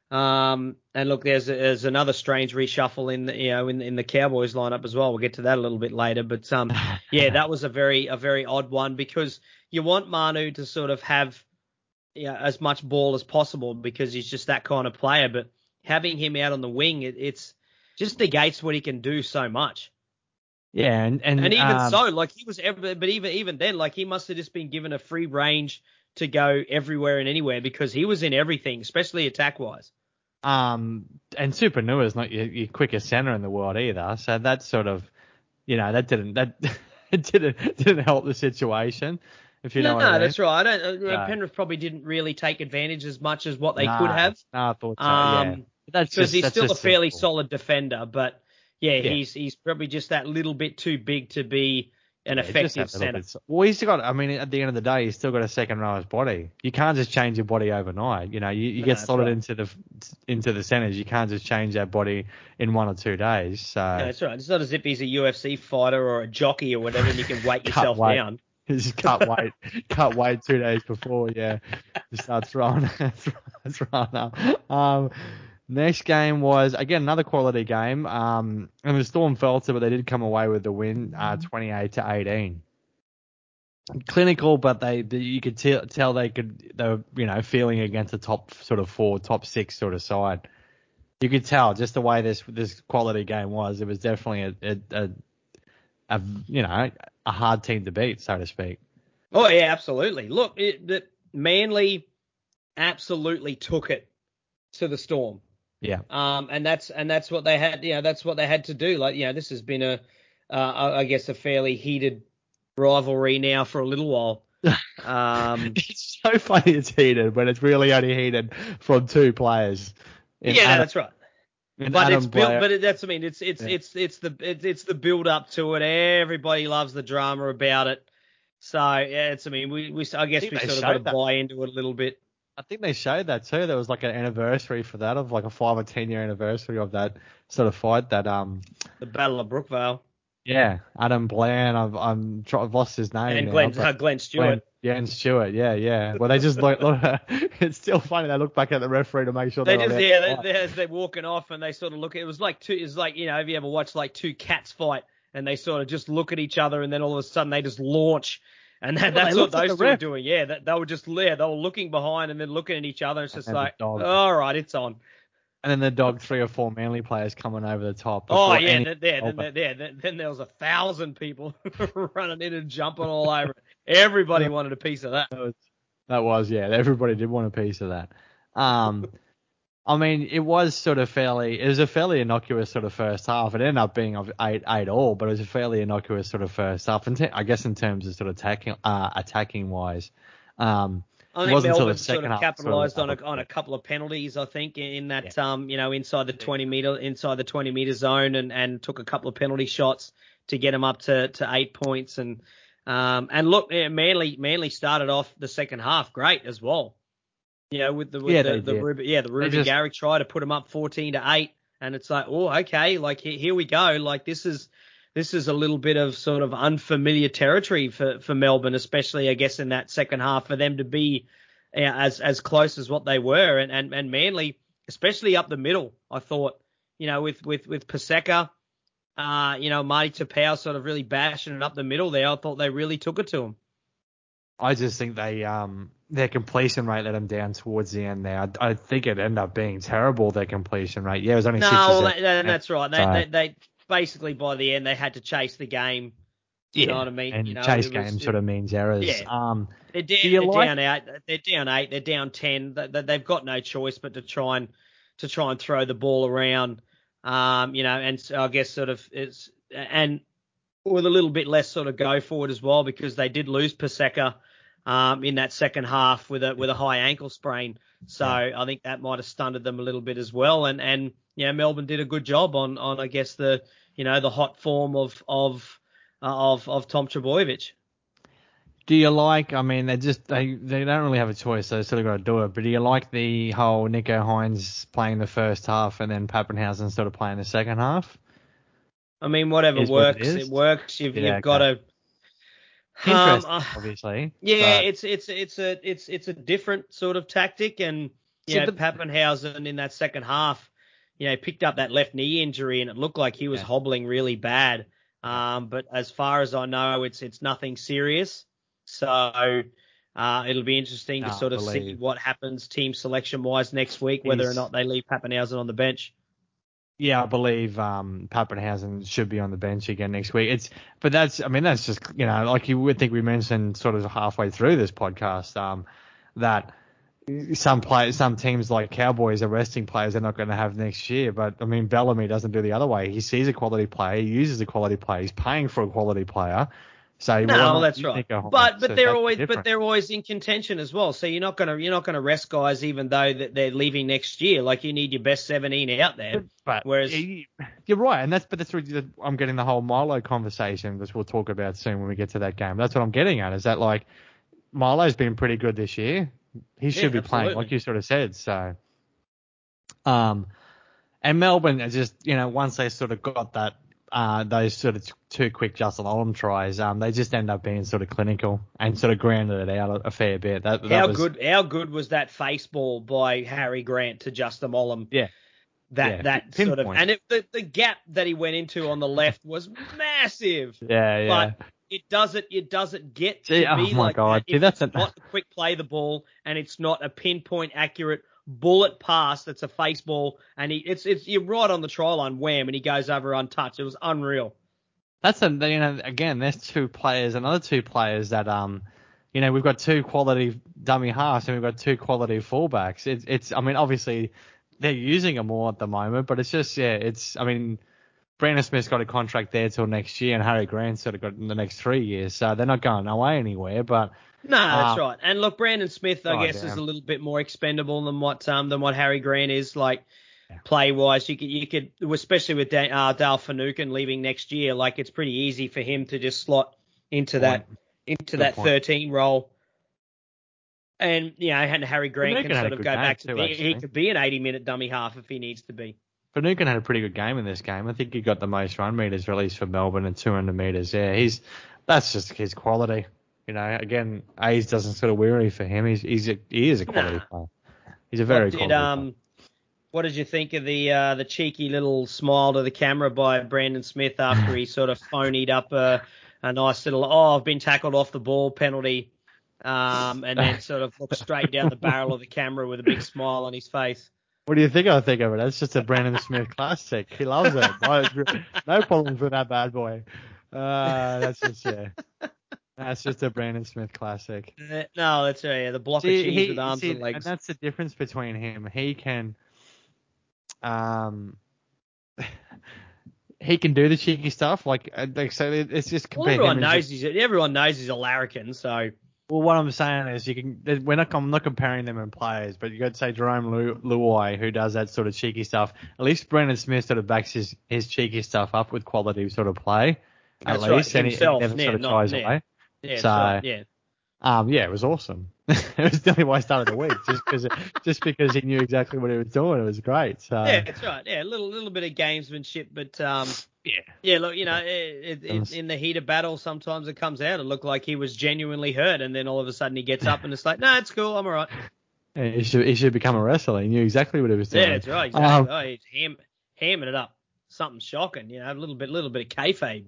Um, and look, there's there's another strange reshuffle in the you know in in the Cowboys lineup as well. We'll get to that a little bit later, but um, yeah, that was a very a very odd one because you want Manu to sort of have yeah as much ball as possible because he's just that kind of player, but having him out on the wing, it, it's just negates what he can do so much. Yeah, and and, and even um, so, like he was, ever, but even even then, like he must have just been given a free range to go everywhere and anywhere because he was in everything, especially attack wise. Um, and Supanua is not your, your quickest center in the world either, so that's sort of, you know, that didn't that it didn't didn't help the situation, if you know No, what I mean. that's right. I don't. Uh, No, Penrith probably didn't really take advantage as much as what they could no, have. no, I thought so. Yeah, Um, but that's because just he's that's still a just fairly simple. solid defender, but yeah, Yeah, he's he's probably just that little bit too big to be an yeah, just effective that little center. bit. Well, he's still got. I mean, at the end of the day, he's still got a second rower's body. You can't just change your body overnight. You know, you, you No, get that's slotted right. into the into the centers. You can't just change that body in one or two days. So No, that's right. It's not as if he's a U F C fighter or a jockey or whatever, and you can weight cut yourself weight. down. Just cut weight, cut weight two days before, yeah. Just start throwing, throwing up. Um, next game was again another quality game. Um, and the Storm felt it, but they did come away with the win, uh, twenty-eight to eighteen. Clinical, but they, they you could t- tell they could they were you know feeling against the top sort of four, top six sort of side. You could tell just the way this this quality game was. It was definitely a a, a, a you know a hard team to beat, so to speak. Oh yeah, absolutely. Look, it, the Manly absolutely took it to the Storm. Yeah. Um, and that's and that's what they had. You know, that's what they had to do. Like, you know, this has been a, uh, I guess, a fairly heated rivalry now for a little while. Um, It's so funny it's heated, but it's really only heated from two players. In yeah, no, Adam, that's right. in But Adam it's built. Blair. But it, that's I mean, it's it's Yeah. it's it's the it's, it's the build up to it. Everybody loves the drama about it. So yeah, it's I mean, we we I guess think we they sort of got to showed that. buy into it a little bit. I think they showed that too. There was like an anniversary for that, of like a five or ten year anniversary of that sort of fight. That um, The Battle of Brookvale yeah, Adam Blair. And I've I'm I've lost his name and now, Glenn but uh, Glenn Stewart. Glenn, yeah, and Stewart. Yeah, yeah. Well, they just look. look it's still funny. They look back at the referee to make sure They they're just allowed yeah, to they, fight. they, as they're walking off and they sort of look. It was like two. It's like you know, have you ever watched like two cats fight and they sort of just look at each other and then all of a sudden they just launch. And that, Well, that's they what looked at those the two were ref, doing. Yeah, that, they were just yeah, they were looking behind and then looking at each other. It's and just then the like, dog, all right, it's on. and then the dog, three or four Manly players coming over the top Oh before yeah, any. then, yeah, then, then, yeah, then, then there was a thousand people running in and jumping all over. Everybody wanted a piece of that. That was, that was, yeah. Everybody did want a piece of that. Um, I mean, it was sort of fairly, it was a fairly innocuous sort of first half. It ended up being of eight, eight all, but it was a fairly innocuous sort of first half. And te- I guess in terms of sort of attacking, uh, attacking wise, um, I it think wasn't until Melbourne the sort second of half sort of capitalised on a recovered. on a couple of penalties. I think in Yeah. that um you know inside the twenty meter inside the twenty meter zone and, and took a couple of penalty shots to get them up to, to eight points and um and look yeah, Manly Manly started off the second half great as well. You know with the with Yeah, the they the did. Ruben, yeah the They Ruben just, Garrick try to put them up fourteen to eight and it's like oh okay like here, here we go like this is. This is a little bit of sort of unfamiliar territory for, for Melbourne, especially I guess in that second half for them to be uh, as as close as what they were, and, and and Manly, especially up the middle. I thought, you know, with with with Paseka, uh, you know, Marty Tapau sort of really bashing it up the middle there. I thought they really took it to them. I just think they, um, their completion rate let them down towards the end there. I, I think it ended up being terrible, their completion rate. Yeah, it was only No, six or well, seven. that, that's right. They, So, they they basically by the end they had to chase the game. Do you know yeah, what I mean? You and know, chase it was game it, sort of means errors. yeah. Um, They're down, do you they're like? down eight. They're down eight. They're down ten. They, they've got no choice but to try and to try and throw the ball around. Um, you know, and so I guess sort of it's and with a little bit less sort of go forward as well because they did lose Paseka um, in that second half with a with a high ankle sprain. So Yeah. I think that might have stunted them a little bit as well. And and yeah, Melbourne did a good job on on I guess the you know the hot form of of uh, of of Tom Trbojevic. Do you like? I mean, they just they they don't really have a choice. So they sort of got to do it. But do you like the whole Nico Hines playing the first half and then Pappenhausen sort of playing the second half? I mean, whatever Is what it works, it is. works. You've Yeah. you've got Okay. to. Um, Interesting, uh, obviously, yeah, but it's it's it's a it's it's a different sort of tactic, and you See, know, but- Pappenhausen in that second half, you know, picked up that left knee injury and it looked like he was Yeah. hobbling really bad. Um, but as far as I know, it's it's nothing serious. So uh, it'll be interesting No, to sort I of see believe- what happens team selection wise next week, whether He's- or not they leave Pappenhausen on the bench. Yeah, I believe um, Pappenhausen should be on the bench again next week. It's, but that's, I mean, that's just, you know, like you would think we mentioned sort of halfway through this podcast, um, that some players, some teams like Cowboys are resting players they're not going to have next year. But I mean, Bellamy doesn't do the other way. He sees a quality player, he uses a quality player, he's paying for a quality player. So why No, not that's right. think of- But so but they're that's always different. but they're always in contention as well. So you're not gonna you're not gonna rest guys even though that they're leaving next year. Like you need your best seventeen out there. But Whereas you- you're right, and that's but that's really, I'm getting the whole Milo conversation, which we'll talk about soon when we get to that game. That's what I'm getting at, is that like Milo's been pretty good this year. He should Yeah, be playing, absolutely. like you sort of said. So, um, and Melbourne are just, you know, once they sort of got that, uh, those sort of two quick Justin Olam tries, um, they just end up being sort of clinical and sort of grounded it out a, a fair bit. That, that how was, good how good was that face ball by Harry Grant to Justin Olam? Yeah. That Yeah, that sort of pinpoint. and it, the the gap that he went into on the left was massive. Yeah, yeah. But it doesn't it doesn't get Gee, to be oh my like God. that See, if that's it's a- not a quick play the ball and it's not a pinpoint accurate bullet pass that's a face ball and he it's it's you're right on the try line, wham, and he goes over untouched. It was unreal. That's a, you know, again, there's two players, another two players that, um, you know, we've got two quality dummy halves and we've got two quality fullbacks. It's, it's, I mean, obviously they're using them more at the moment, but it's just, yeah, it's, I mean, Brandon Smith's got a contract there till next year and Harry Grant's sort of got in the next three years, so they're not going away anywhere, but. No, that's um, right. And look, Brandon Smith, I oh, guess, is damn. a little bit more expendable than what um than what Harry Grant is. Like play wise, you could you could especially with da- uh, Dale Finucane leaving next year, like it's pretty easy for him to just slot into that Point. into Good that point. thirteen role. And you know, and Harry Grant Finucane can had a sort of good go game back to too, be, he actually. could be an eighty minute dummy half if he needs to be. Finucane had a pretty good game in this game. I think he got the most run meters released for Melbourne and two hundred meters. Yeah, he's that's just his quality. You know, again, age doesn't sort of weary for him. He's he's a, he is a quality Nah. player. He's a very What did quality um what did you think of the uh, the cheeky little smile to the camera by Brandon Smith after he sort of phonied up a, a nice little oh I've been tackled off the ball penalty, um, and then sort of looked straight down the barrel of the camera with a big smile on his face. What do you think I think of it? That's just a Brandon Smith classic. He loves it. No, no problems with that bad boy. Uh, that's just, yeah. That's just a Brandon Smith classic. Uh, no, that's right. Yeah, the block of See, cheese he- with arms see, and legs. And that's the difference between him. He can, um, he can do the cheeky stuff. Like, uh, like so it's just Well, compare him everyone and knows just- he's everyone knows he's a larrikin, so Well, what I'm saying is, you can. We're not. I'm not comparing them in players, but you got to say Jerome Lu- Luai, who does that sort of cheeky stuff. At least Brandon Smith sort of backs his, his cheeky stuff up with quality sort of play. At that's right, least, and he, himself, he never yeah, sort of not- tries yeah. away. yeah, that's So, right, yeah. Um, yeah, it was awesome. It was definitely why I started the week, just because just because he knew exactly what he was doing. It was great. So Yeah, that's right. Yeah, a little little bit of gamesmanship, but um, yeah, yeah. Look, you know, it, it, it, in the heat of battle, sometimes it comes out. It looked like he was genuinely hurt, and then all of a sudden he gets up and it's like, no, it's cool, I'm all right. yeah, he should he should become a wrestler. He knew exactly what he was doing. Yeah, that's right. Exactly. Um, oh, he's ham, hamming it up. Something shocking, you know, a little bit, little bit of kayfabe.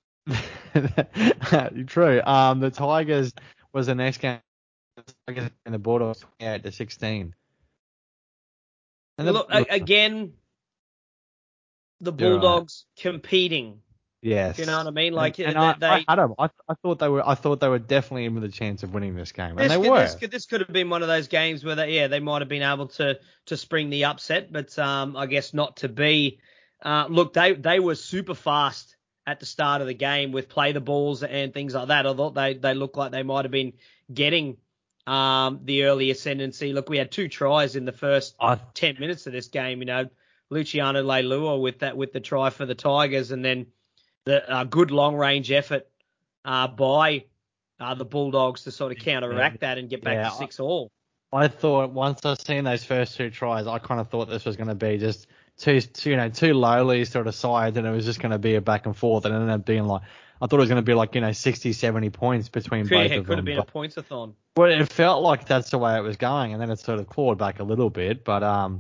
True. Um, the Tigers was the next game. And the Bulldogs twenty-eight to sixteen. And the- Look, a- again, the You're right. Bulldogs competing. yes. You know what I mean? Like and, and they, I, they I had them. I, I thought they were. I thought they were definitely in with a chance of winning this game, and This they could, were. this, could, this could have been one of those games where they, yeah, they might have been able to to spring the upset, but um, I guess not to be. Uh, look, they they were super fast at the start of the game with play the balls and things like that. I thought they they looked like they might have been getting um, the early ascendancy. Look, we had two tries in the first I, ten minutes of this game. You know, Luciano Leilua with that with the try for the Tigers, and then the uh, good long range effort uh, by uh, the Bulldogs to sort of counteract that and get back Yeah, to six all. I thought once I seen those first two tries, I kind of thought this was going to be just two, two, you know, two lowly sort of sides, and it was just going to be a back and forth, and it ended up being like I thought it was going to be like, you know, sixty, seventy points between Yeah, both it of could them. have been a But, points-a-thon. well, it felt like that's the way it was going, and then it sort of clawed back a little bit. But um,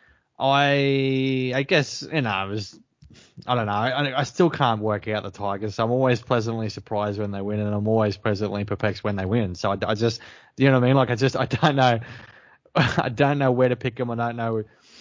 I I guess, you know, it was, I don't know. I, I still can't work out the Tigers. So I'm always pleasantly surprised when they win, and I'm always pleasantly perplexed when they win. So I, I just, you know what I mean? Like, I just, I don't know. I don't know where to pick them. I don't know,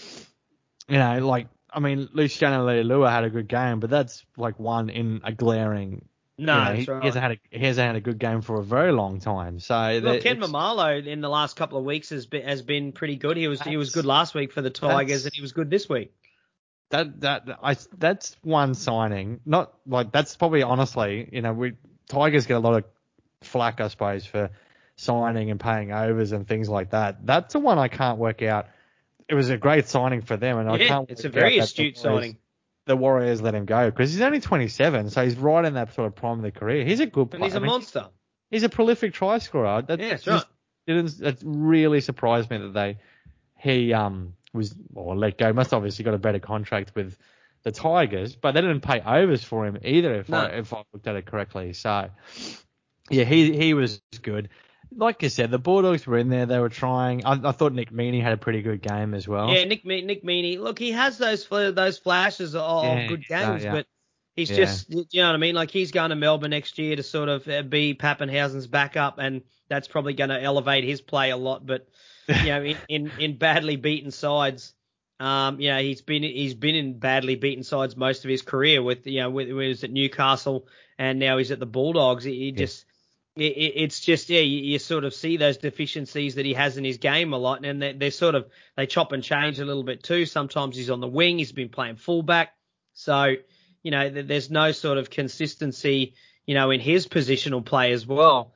you know, like, I mean, Luciano Leilua had a good game, but that's like one in a glaring, you No, know, that's he, he right. hasn't had a, he hasn't had a good game for a very long time. So Look, Ken it's, Mamalo in the last couple of weeks has been has been pretty good. He was he was good that's, last week for the Tigers, and that's, he was good this week. that, that, I, that's one signing. Not like, that's probably honestly, you know, we, Tigers get a lot of flack, I suppose, for signing and paying overs and things like that. That's the one I can't work out. It was a great signing for them, and I Yeah, can't it's a work out very that the astute Warriors, signing, the Warriors let him go because he's only twenty-seven, so he's right in that sort of prime of the career. He's a good and player. he's I a mean, monster. he's a prolific try scorer. That Yeah, that's right. just didn't. That really surprised me that they he um was or let go. Must obviously got a better contract with the Tigers, but they didn't pay overs for him either. If I No. if I looked at it correctly, so yeah, he he was good. Like you said, the Bulldogs were in there. They were trying. I, I thought Nick Meaney had a pretty good game as well. Yeah, Nick Me- Nick Meaney. Look, he has those fl- those flashes of, of Yeah, good so, games, yeah, but he's yeah. just, you know what I mean? Like, he's going to Melbourne next year to sort of uh, be Pappenhausen's backup, and that's probably going to elevate his play a lot. But you know, in, in, in badly beaten sides, um, you know, he's been he's been in badly beaten sides most of his career. With you know, when he was at Newcastle, and now he's at the Bulldogs. He, he Yeah. just It, it's just, yeah, you, you sort of see those deficiencies that he has in his game a lot, and they're, they're sort of, they chop and change a little bit too. Sometimes he's on the wing, he's been playing fullback. So, you know, there's no sort of consistency, you know, in his positional play as well.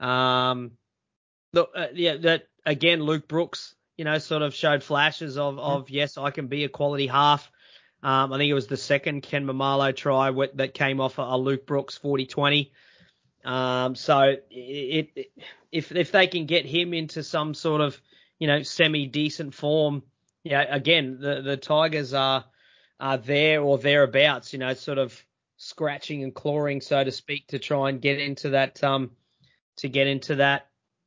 Um, look, uh, yeah, that, again, Luke Brooks, you know, sort of showed flashes of, of yes, I can be a quality half. Um, I think it was the second Ken Mamalo try that came off a Luke Brooks forty twenty. Um, so it, it, if if they can get him into some sort of, you know, semi decent form, you know, again, the, the Tigers are are there or thereabouts, you know, sort of scratching and clawing, so to speak, to try and get into that um to get into that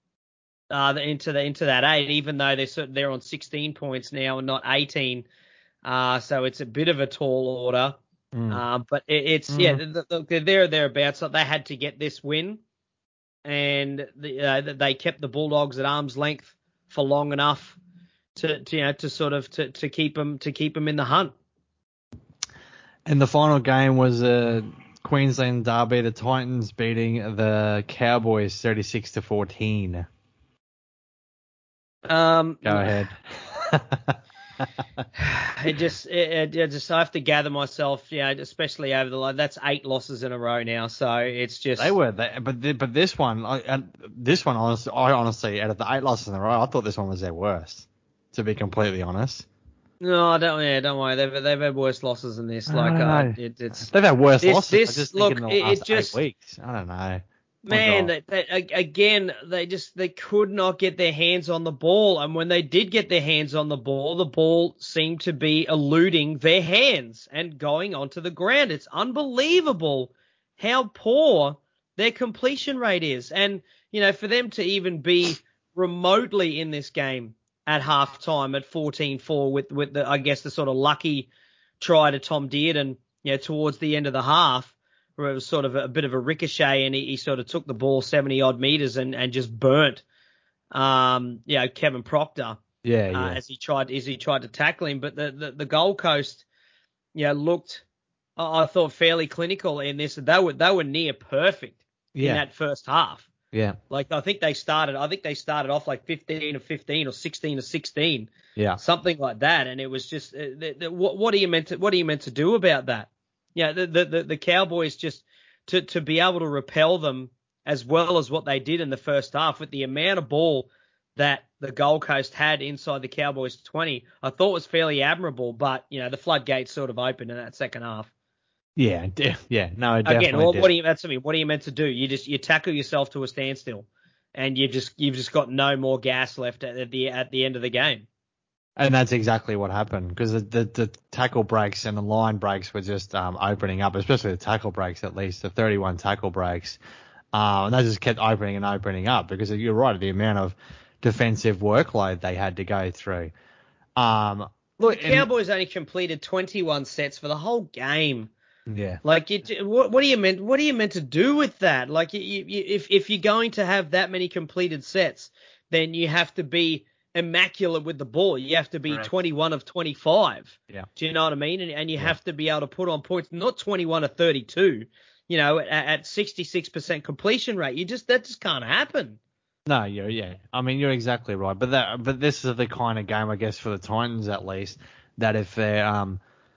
uh into the into that eight, even though they're sort of, they're on sixteen points now and not eighteen. Uh, so it's a bit of a tall order. Mm. Uh, but it, it's, Mm. yeah, the, the, they're there or thereabouts. So they had to get this win, and the, uh, they kept the Bulldogs at arm's length for long enough to, to you know, to sort of to, to keep them to keep them in the hunt. And the final game was a Queensland derby, the Titans beating the Cowboys thirty-six to fourteen. Um, Go ahead. it just, it, it just, I have to gather myself, you know, especially over the line. That's eight losses in a row now, so it's just. They were, they, but the, but this one, I, and this one, honestly, I honestly, out of the eight losses in a row, I thought this one was their worst. To be completely honest. No, I don't. Yeah, don't worry. They've they've had worse losses than this. Like, uh, it, it's they've had worse this, losses. This I just look, think in the it, last it just eight weeks. I don't know. Man, they, they, again, they just they could not get their hands on the ball, and when they did get their hands on the ball, the ball seemed to be eluding their hands and going onto the ground. It's unbelievable how poor their completion rate is, and you know, for them to even be remotely in this game at halftime at fourteen four with with the, I guess, the sort of lucky try to Tom Dearden, you know, towards the end of the half, where it was sort of a, a bit of a ricochet, and he, he sort of took the ball seventy odd meters and, and just burnt, um, you know, Kevin Proctor, yeah, uh, yeah. as he tried as he tried to tackle him. But the, the, the Gold Coast, you know, looked, I thought, fairly clinical in this. They were they were near perfect yeah. in that first half. Yeah. Like I think they started, I think they started off like fifteen or fifteen or sixteen or sixteen, Yeah. something like that. And it was just, uh, the, the, what, what are you meant to, what are you meant to do about that? Yeah, the, the, the, the Cowboys just, to, to be able to repel them as well as what they did in the first half with the amount of ball that the Gold Coast had inside the Cowboys twenty, I thought was fairly admirable. But, you know, the floodgates sort of opened in that second half. Yeah, de- yeah, no, Again, definitely. what, did. what do you, that's something, what are you meant to do? You just, you tackle yourself to a standstill, and you've just, you've just got no more gas left at the, at the end of the game. And that's exactly what happened because the, the, the tackle breaks and the line breaks were just um, opening up, especially the tackle breaks at least, the thirty-one tackle breaks. Uh, and they just kept opening and opening up because you're right, the amount of defensive workload they had to go through. Um, look, The Cowboys and, only completed twenty-one sets for the whole game. Yeah. Like, it, what, what are you meant? What are you meant to do with that? Like, you, you, if if you're going to have that many completed sets, then you have to be immaculate with the ball. You have to be Correct. twenty-one of twenty-five. Yeah. Do you know what I mean? And, and you yeah. have to be able to put on points, not twenty-one of thirty-two. You know, at, at sixty-six percent completion rate, you just that just can't happen. No, yeah, yeah. I mean, you're exactly right. But that, but this is the kind of game, I guess, for the Titans at least, that if they're, um,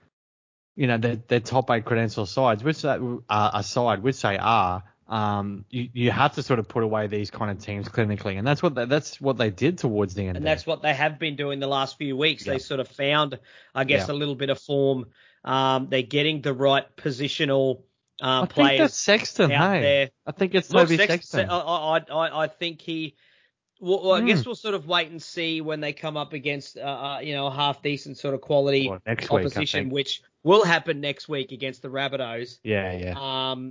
you know, they're, they're top eight credential sides, which they are a side, which they are, um, you, you have to sort of put away these kind of teams clinically, and that's what they, that's what they did towards the end. And there. that's what they have been doing the last few weeks. Yeah. They sort of found, I guess, Yeah. a little bit of form. Um, they're getting the right positional. Um, I players think that's Sexton, out hey. there. I think it's Look, Toby Sexton. Sexton. I, I, I, I think he. Well, I mm. guess we'll sort of wait and see when they come up against, uh, you know, a half decent sort of quality well, next opposition, week, which will happen next week against the Rabbitohs. Yeah, yeah. Um,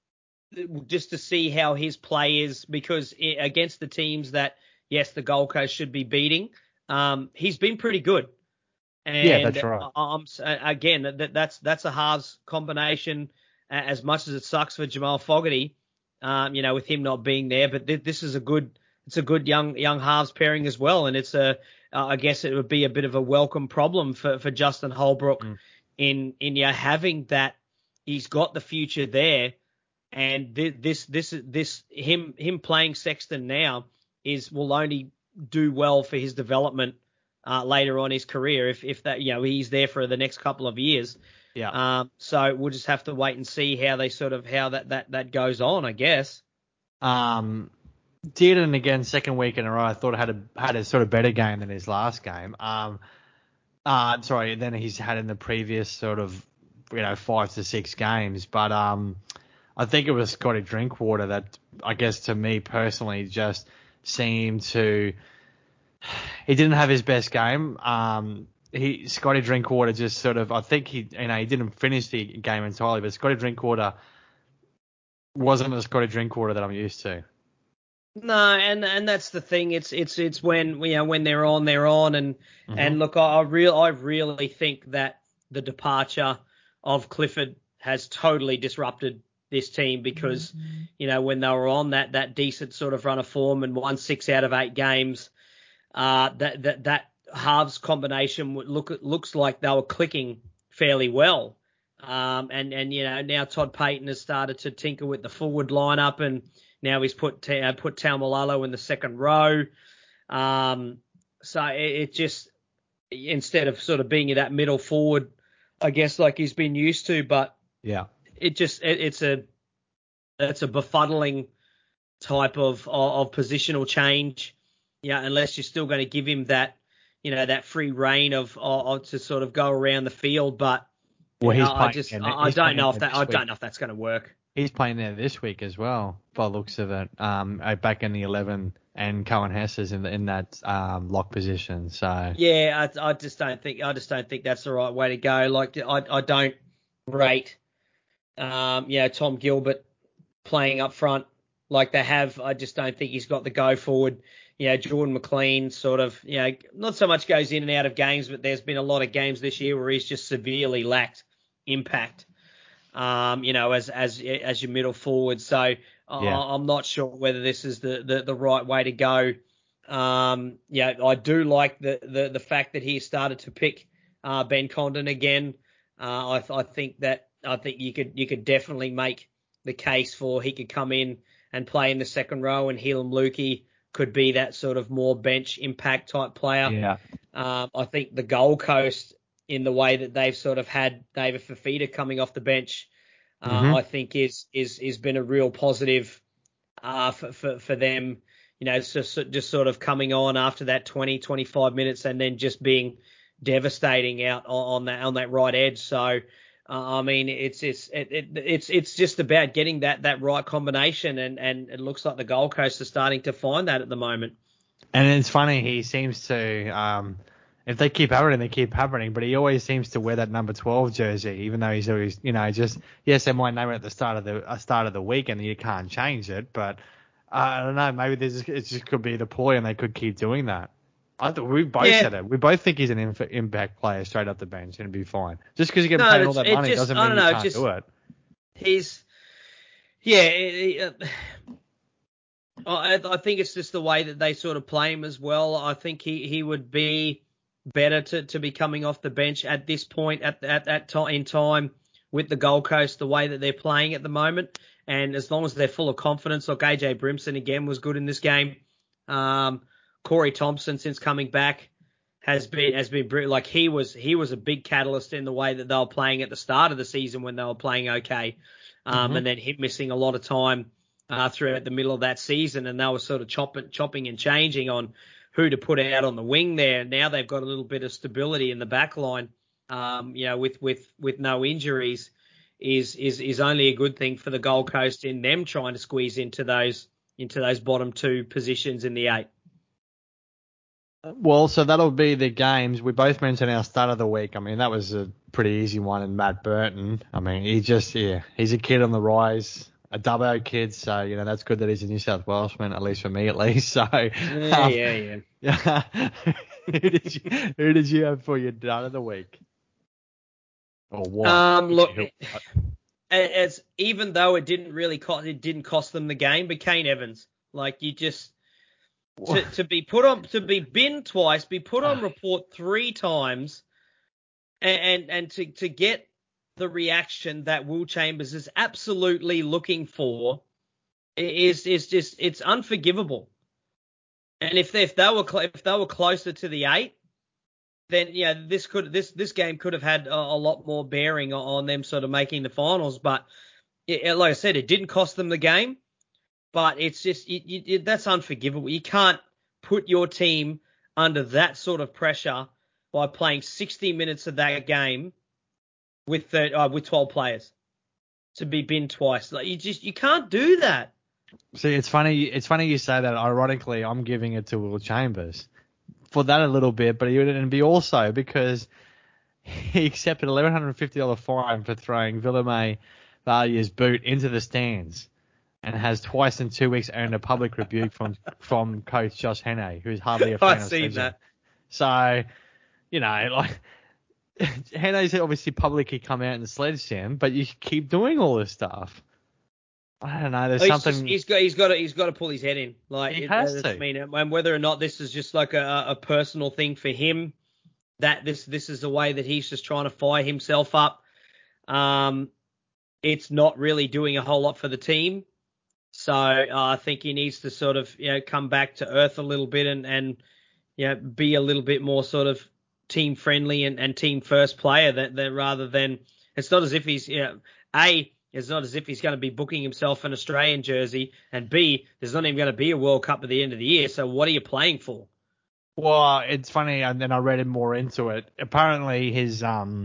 just to see how his play is, because it, against the teams that, yes, the Gold Coast should be beating, um, he's been pretty good. And yeah, that's right. Um, again, that, that's that's a halves combination. As much as it sucks for Jamal Fogarty, um, you know, with him not being there, but th- this is a good, it's a good young young halves pairing as well, and it's a, uh, I guess it would be a bit of a welcome problem for, for Justin Holbrook mm. in in yeah having that. He's got the future there, and th- this this this him him playing Sexton now is will only do well for his development. Uh, later on his career, if if that you know he's there for the next couple of years, yeah. Um, so we'll just have to wait and see how they sort of how that that that goes on, I guess. Um, Dearden again, second week in a row. I thought had a had a sort of better game than his last game. Um, uh, sorry, than he's had in the previous sort of you know five to six games. But um, I think it was Scotty Drinkwater that I guess to me personally just seemed to. He didn't have his best game. Um, he Scotty Drinkwater just sort of, I think he, you know, he didn't finish the game entirely, but Scotty Drinkwater wasn't the Scotty Drinkwater that I'm used to. No, and and that's the thing. It's it's it's when you know when they're on, they're on, and mm-hmm. and look, I, I real I really think that the departure of Clifford has totally disrupted this team because mm-hmm. you know when they were on that that decent sort of run of form and won six out of eight games. Uh, that that that halves combination look looks like they were clicking fairly well, um, and and you know now Todd Payton has started to tinker with the forward lineup, and now he's put uh, put Taumalolo in the second row, um, so it, it just instead of sort of being that middle forward, I guess like he's been used to, but yeah, it just it, it's a it's a befuddling type of of, of positional change. Yeah, unless you're still going to give him that, you know, that free reign of, of to sort of go around the field. But well, he's know, I just in, I, I don't know if that I don't know if that's going to work. He's playing there this week as well, by the looks of it. Um, back in the eleven, and Cohen Hess is in the, in that um, lock position. So yeah, I, I just don't think I just don't think that's the right way to go. Like I I don't rate, um, you know, Tom Gilbert playing up front like they have. I just don't think he's got the go forward. You know, Jordan McLean sort of, you know, not so much goes in and out of games, but there's been a lot of games this year where he's just severely lacked impact, um, you know, as as as your middle forward. So yeah. I, I'm not sure whether this is the, the, the right way to go. Um, yeah, I do like the, the, the fact that he started to pick uh, Ben Condon again. Uh, I, I think that I think you could you could definitely make the case for he could come in and play in the second row, and Helam Lukey could be that sort of more bench impact type player. Yeah. Um, I think the Gold Coast, in the way that they've sort of had David Fafita coming off the bench, uh, mm-hmm. I think is is is been a real positive uh, for, for for them. You know, just just sort of coming on after that twenty, twenty-five minutes and then just being devastating out on, on that on that right edge. So. Uh, I mean, it's it's it, it, it's it's just about getting that, that right combination, and, and it looks like the Gold Coast are starting to find that at the moment. And it's funny, he seems to, um, if they keep happening, they keep happening. But he always seems to wear that number twelve jersey, even though he's always, you know, just yes, they might name it at the start of the uh, start of the week, and you can't change it. But uh, I don't know, maybe this it just could be the ploy, and they could keep doing that. I th- we both Yeah. said it. We both think he's an inf- impact player straight up the bench and be fine. Just because you get No, paid all it's- that it money just- doesn't I mean don't you know, can't just- do it. He's, yeah, he- uh, I, I think it's just the way that they sort of play him as well. I think he, he would be better to, to be coming off the bench at this point at at that time in time with the Gold Coast, the way that they're playing at the moment. And as long as they're full of confidence, like A J Brimson again was good in this game. Um, Corey Thompson, since coming back, has been has been like he was he was a big catalyst in the way that they were playing at the start of the season when they were playing okay, um, Mm-hmm. and then him missing a lot of time uh, throughout the middle of that season, and they were sort of chopping chopping and changing on who to put out on the wing there. Now they've got a little bit of stability in the back line, um, you know, with with with no injuries, is is is only a good thing for the Gold Coast in them trying to squeeze into those into those bottom two positions in the eight. Well, so that'll be the games. We both mentioned our start of the week. I mean, that was a pretty easy one. And Matt Burton, I mean, he just, yeah, he's a kid on the rise, a Dubbo kid. So, you know, that's good that he's a New South Welshman, at least for me, at least. So, Yeah, um, yeah, yeah. yeah. who, did you, who did you have for your start of the week? Or what? Um, look, as even though it didn't really cost, it didn't cost them the game, but Kane Evans, like you just. To, to be put on, to be binned twice, be put on report three times, and, and, and to, to get the reaction that Will Chambers is absolutely looking for is, is just, it's unforgivable. And if they, if they were, if they were closer to the eight, then yeah, this could, this, this game could have had a, a lot more bearing on them sort of making the finals. But it, like I said, it didn't cost them the game. But it's just it, it, that's unforgivable. You can't put your team under that sort of pressure by playing sixty minutes of that game with the, uh, with twelve players to be binned twice. Like you just you can't do that. See, it's funny. It's funny you say that. Ironically, I'm giving it to Will Chambers for that a little bit, but it would be also because he accepted an eleven fifty dollars fine for throwing Villemay Value's boot into the stands. And has twice in two weeks earned a public rebuke from from coach Josh Hannay, who's hardly a fan I've of seen sledging. that. So, you know, like Hannay's obviously publicly come out and sledged him, but you keep doing all this stuff. I don't know. There's He's something just, he's got he's got to, he's got to pull his head in. Like he it, has to. I mean, and whether or not this is just like a, a personal thing for him, that this this is the way that he's just trying to fire himself up. Um, it's not really doing a whole lot for the team. So uh, I think he needs to sort of, you know, come back to earth a little bit and, and you know, be a little bit more sort of team friendly and, and team first player that, that rather than it's not as if he's, you know, A, it's not as if he's going to be booking himself an Australian jersey, and B, there's not even going to be a World Cup at the end of the year. So what are you playing for? Well, it's funny, and then I read more into it. Apparently, his um,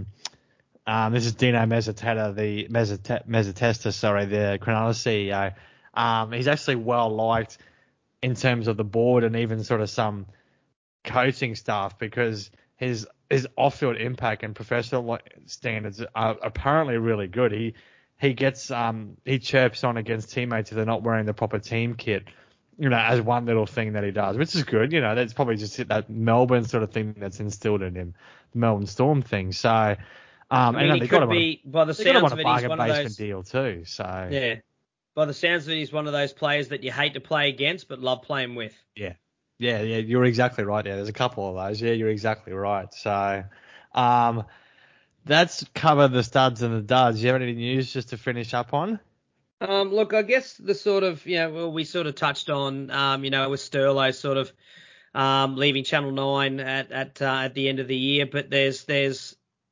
um, this is Dino Mezzatesta, the Mezzatesta, Mezzatesta, sorry, the Cronulla C E O. Um, he's actually well liked in terms of the board and even sort of some coaching staff because his his off-field impact and professional standards are apparently really good. He he gets um he chirps on against teammates if they're not wearing the proper team kit, you know, as one little thing that he does, which is good. You know, that's probably just that Melbourne sort of thing that's instilled in him, the Melbourne Storm thing. So, um, I mean, and he they could got him be, on a, by the they got him sounds on of a it, he's bargain one of basement those. deal too. So Yeah. By the sounds of it, he's one of those players that you hate to play against but love playing with. yeah, yeah, yeah, you're exactly right. Yeah, there's a couple of those. Yeah, you're exactly right. So, um, that's covered the studs and the duds. You have any news just to finish up on? Um, look, I guess the sort of, you know, well, we sort of touched on, um, you know, with Sterlo sort of um, leaving Channel nine at at uh, at the end of the year, but there's there's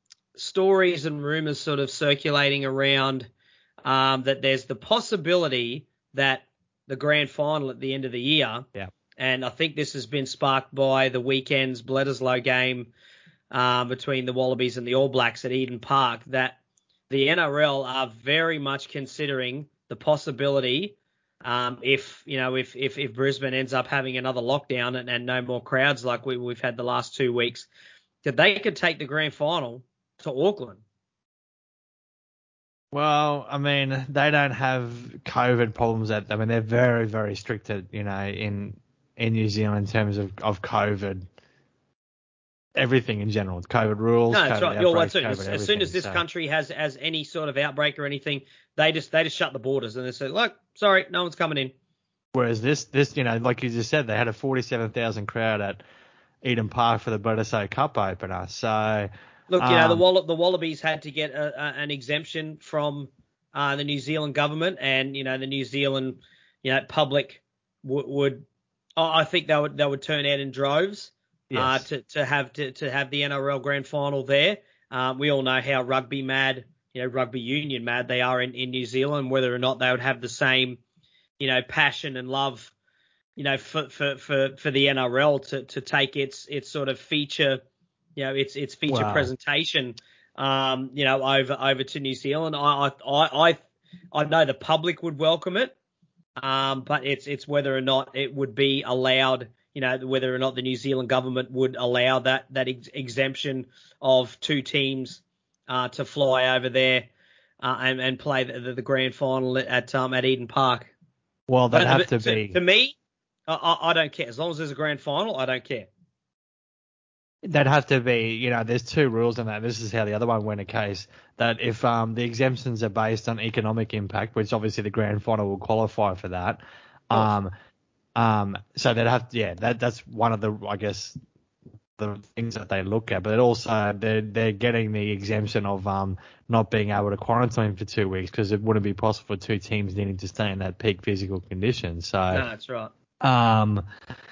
stories and rumours sort of circulating around um, that there's the possibility that the grand final at the end of the year, Yeah. and I think this has been sparked by the weekend's Bledisloe game um, between the Wallabies and the All Blacks at Eden Park, that the N R L are very much considering the possibility, um, if you know, if, if if Brisbane ends up having another lockdown and, and no more crowds like we, we've had the last two weeks, that they could take the grand final to Auckland. Well, I mean, they don't have COVID problems at. I mean, they're very, very restricted, you know, in in New Zealand in terms of, of COVID. Everything in general, COVID rules, No, that's COVID right. You're outbreaks, right. COVID As, as everything. soon as this so. country has has any sort of outbreak or anything, they just they just shut the borders and they say, look, sorry, no one's coming in. Whereas this, this, you know, like you just said, they had a forty-seven thousand crowd at Eden Park for the Bledisloe Cup opener. So, look, you um, know, the Wall- the Wallabies had to get a, a, an exemption from uh, the New Zealand government, and you know, the New Zealand, you know, public w- would, I think they would they would turn out in droves uh, yes. to to have to, to have the N R L Grand Final there. Um, we all know how rugby mad, you know, rugby union mad they are in, in New Zealand, whether or not they would have the same, you know, passion and love, you know, for for for, for the N R L to, to take its its sort of feature, you know, its its feature Wow. presentation, um, you know, over over to New Zealand. I I I I know the public would welcome it, um, but it's it's whether or not it would be allowed, you know, whether or not the New Zealand government would allow that that ex- exemption of two teams uh, to fly over there uh, and and play the, the grand final at um at Eden Park. Well, they'd But, have but to to, be. to me, I, I, I don't care. As long as there's a grand final, I don't care. They'd have to be, you know, there's two rules in that. This is how the other one went a case that if um, the exemptions are based on economic impact, which obviously the grand final will qualify for that. Um, um, so they'd have to, yeah, that that's one of the, I guess, the things that they look at. But also they're they're getting the exemption of um not being able to quarantine for two weeks because it wouldn't be possible for two teams needing to stay in that peak physical condition. So No, that's right. um.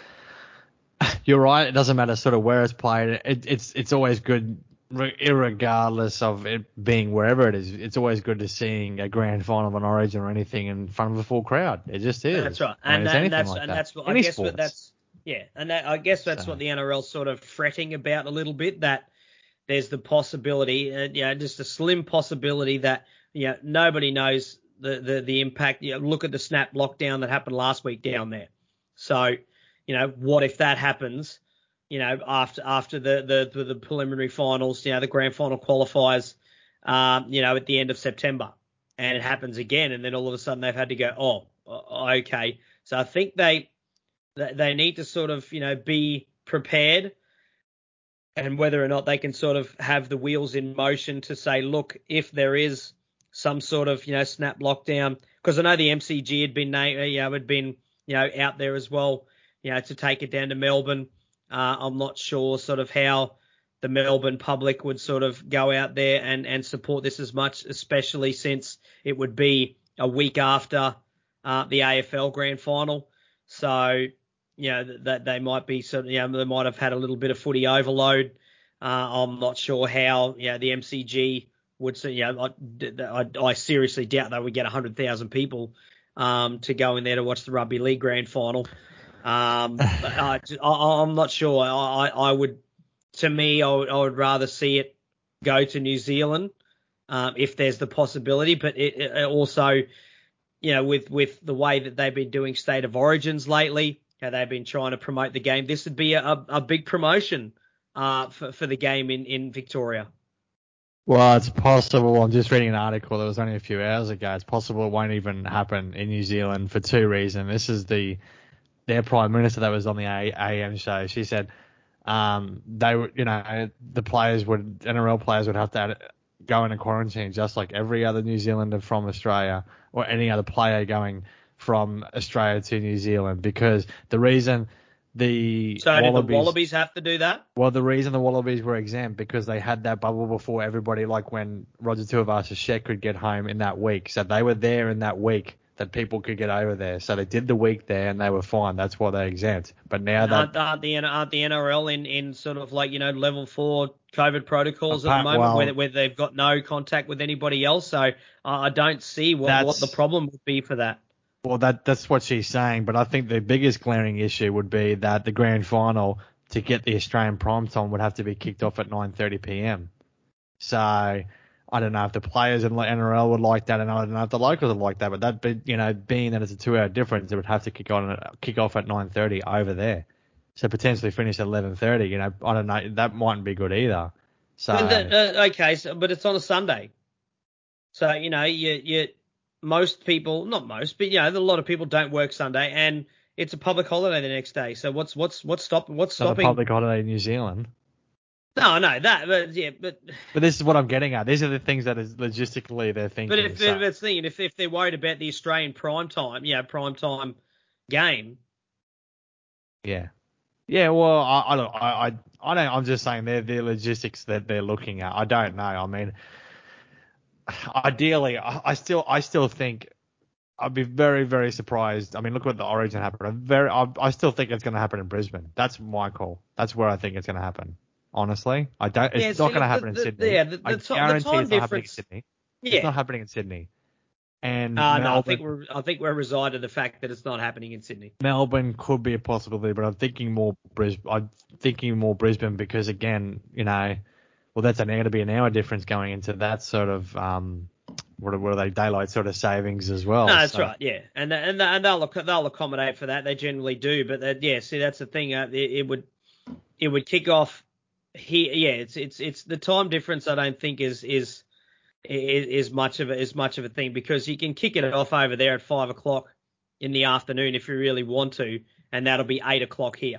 You're right. It doesn't matter sort of where it's played. It, it's it's always good, regardless of it being wherever it is. It's always good to seeing a grand final of an Origin or anything in front of a full crowd. It just is. That's right. I mean, And, it's that, and anything that's like and that. that's what I Any guess what sports. that's yeah, and that I guess that's So. what the N R L's sort of fretting about a little bit, that there's the possibility, uh, you know, just a slim possibility that, you know, nobody knows the the the impact. You know, look at the snap lockdown that happened last week down there. So, you know, what if that happens? You know, after after the, the, the preliminary finals, you know, the grand final qualifiers, um, you know, at the end of September, and it happens again, and then all of a sudden they've had to go, oh, okay. So I think they they need to sort of, you know, be prepared, and whether or not they can sort of have the wheels in motion to say, look, if there is some sort of, you know, snap lockdown, because I know the M C G had been, you know, had been, you know, out there as well, you know, to take it down to Melbourne. Uh, I'm not sure sort of how the Melbourne public would sort of go out there and, and support this as much, especially since it would be a week after uh, the A F L Grand Final. So, you know, that they might be sort of, you know, they might have had a little bit of footy overload. Uh, I'm not sure how, you know, the M C G would, you know, I, I, I seriously doubt they would get one hundred thousand people um, to go in there to watch the Rugby League Grand Final. Um, I, I, I'm not sure. I, I would, to me, I would, I would rather see it go to New Zealand um, if there's the possibility. But it, it also, you know, with, with the way that they've been doing State of Origins lately, how they've been trying to promote the game, this would be a, a big promotion uh, for, for the game in, in Victoria. Well, it's possible. I'm just reading an article that was only a few hours ago. It's possible it won't even happen in New Zealand for two reasons. This is the their prime minister that was on the A M show. She said um, they would, you know, the players would, N R L players would have to go into quarantine just like every other New Zealander from Australia or any other player going from Australia to New Zealand, because the reason the so Wallabies, did the Wallabies have to do that? Well, the reason the Wallabies were exempt because they had that bubble before everybody, like when Roger Tuivasa-Sheck could get home in that week. So they were there in that week that people could get over there. So they did the week there and they were fine. That's why they're exempt. But now that aren't, aren't the aren't the N R L in, in sort of like, you know, level four COVID protocols at the moment, well, where where they've got no contact with anybody else? So uh, I don't see what, what the problem would be for that. Well, that that's what she's saying. But I think the biggest glaring issue would be that the grand final, to get the Australian prime time, would have to be kicked off at nine thirty p.m. So I don't know if the players in N R L would like that, and I don't know if the locals would like that. But that, but you know, being that it's a two-hour difference, it would have to kick on kick off at nine thirty over there. So potentially finish at eleven thirty. You know, I don't know. That mightn't be good either. So But the, uh, okay, so, but it's on a Sunday. So, you know, you, you, most people, not most, but, you know, a lot of people don't work Sunday, and it's a public holiday the next day. So what's, what's, what's stop, what's it's not a stopping? public holiday in New Zealand. No, no, that, but yeah, but. But this is what I'm getting at. These are the things that is logistically they're thinking. But if, so. if it's thinking, if, if they're worried about the Australian prime time, yeah, prime time game. Yeah. Yeah, well, I, I don't, I, I, I don't. I'm just saying they're the logistics that they're looking at. I don't know. I mean, ideally, I, I still, I still think I'd be very, very surprised. I mean, look what the Origin happened. I'm very, I, I still think it's going to happen in Brisbane. That's my call. That's where I think it's going to happen. Honestly, I don't. It's Yeah, not see, going to the- happen in the- Sydney. yeah, the- the I ti- the guarantee time it's not happening in difference- Sydney. Yeah. It's not happening in Sydney. And Uh, Melbourne, no, I think we're I think we're resigned to the fact that it's not happening in Sydney. Melbourne could be a possibility, but I'm thinking more Brisbane. I'm thinking more Brisbane because again, you know, well, that's an going to be an hour difference going into that sort of um, what are, what are they daylight sort of savings as well. No, that's so. right. Yeah, and and and they'll they'll accommodate for that. They generally do, but that, yeah, see, that's the thing. Uh, it, it would it would kick off here. Yeah, it's it's it's the time difference. I don't think is is is, is much of a, is much of a thing because you can kick it off over there at five o'clock in the afternoon if you really want to, and that'll be eight o'clock here.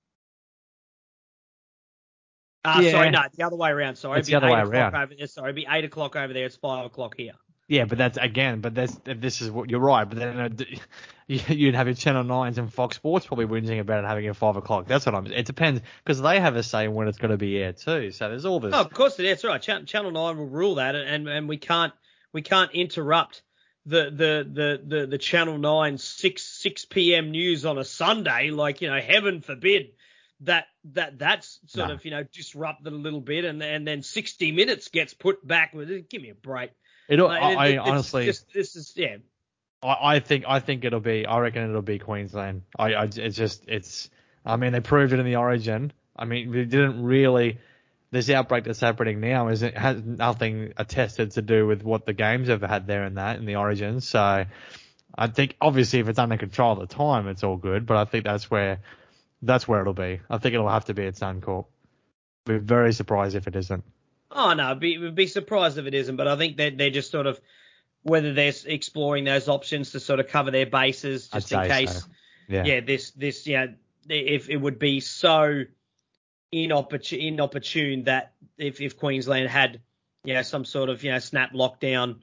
Uh, Yeah. Sorry, no, the other way around. Sorry, It's it'd the be other eight way o'clock around. over there. Sorry, it'd be eight o'clock over there. It's five o'clock here. Yeah, but that's again, but that's this is what you're right. But then uh, d- you'd have your Channel Nines and Fox Sports probably whinging about it having it at five o'clock. That's what I'm. It depends because they have a say in when it's going to be aired too. So there's all this. Oh, of course, that's right. Ch- Channel Nine will rule that, and and we can't we can't interrupt the the the the, the Channel Nine six six p.m. news on a Sunday. Like, you know, heaven forbid that that that's sort No. of, you know, disrupted a little bit, and and then sixty minutes gets put back with it. Give me a break. It, Like, I, it- I it's honestly, just, this is yeah. I, I think I think it'll be. I reckon it'll be Queensland. I, I it's just it's. I mean, they proved it in the Origin. I mean, they didn't really. This outbreak that's happening now is it has nothing attested to do with what the games have had there and that in the Origin. So I think obviously if it's under control at the time, it's all good. But I think that's where that's where it'll be. I think it'll have to be at Suncorp. Be very surprised if it isn't. Oh no, I'd be, would be surprised if it isn't. But I think that they're just sort of whether they're exploring those options to sort of cover their bases just in I'd say case. so. Yeah. Yeah, this this yeah, if it would be so inopportune, inopportune that if, if Queensland had, you know, some sort of, you know, snap lockdown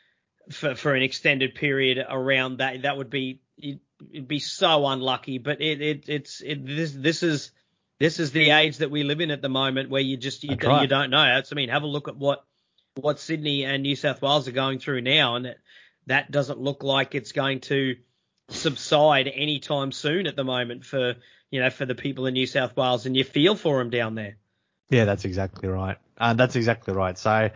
for for an extended period around that, that would be it'd be so unlucky. But it it it's it this this is this is the age that we live in at the moment where you just you, That's right. you don't know. That's, I mean, have a look at what what Sydney and New South Wales are going through now, and it, that doesn't look like it's going to subside anytime soon at the moment for, you know, for the people in New South Wales, and you feel for them down there. Yeah, that's exactly right. Uh, that's exactly right. So uh,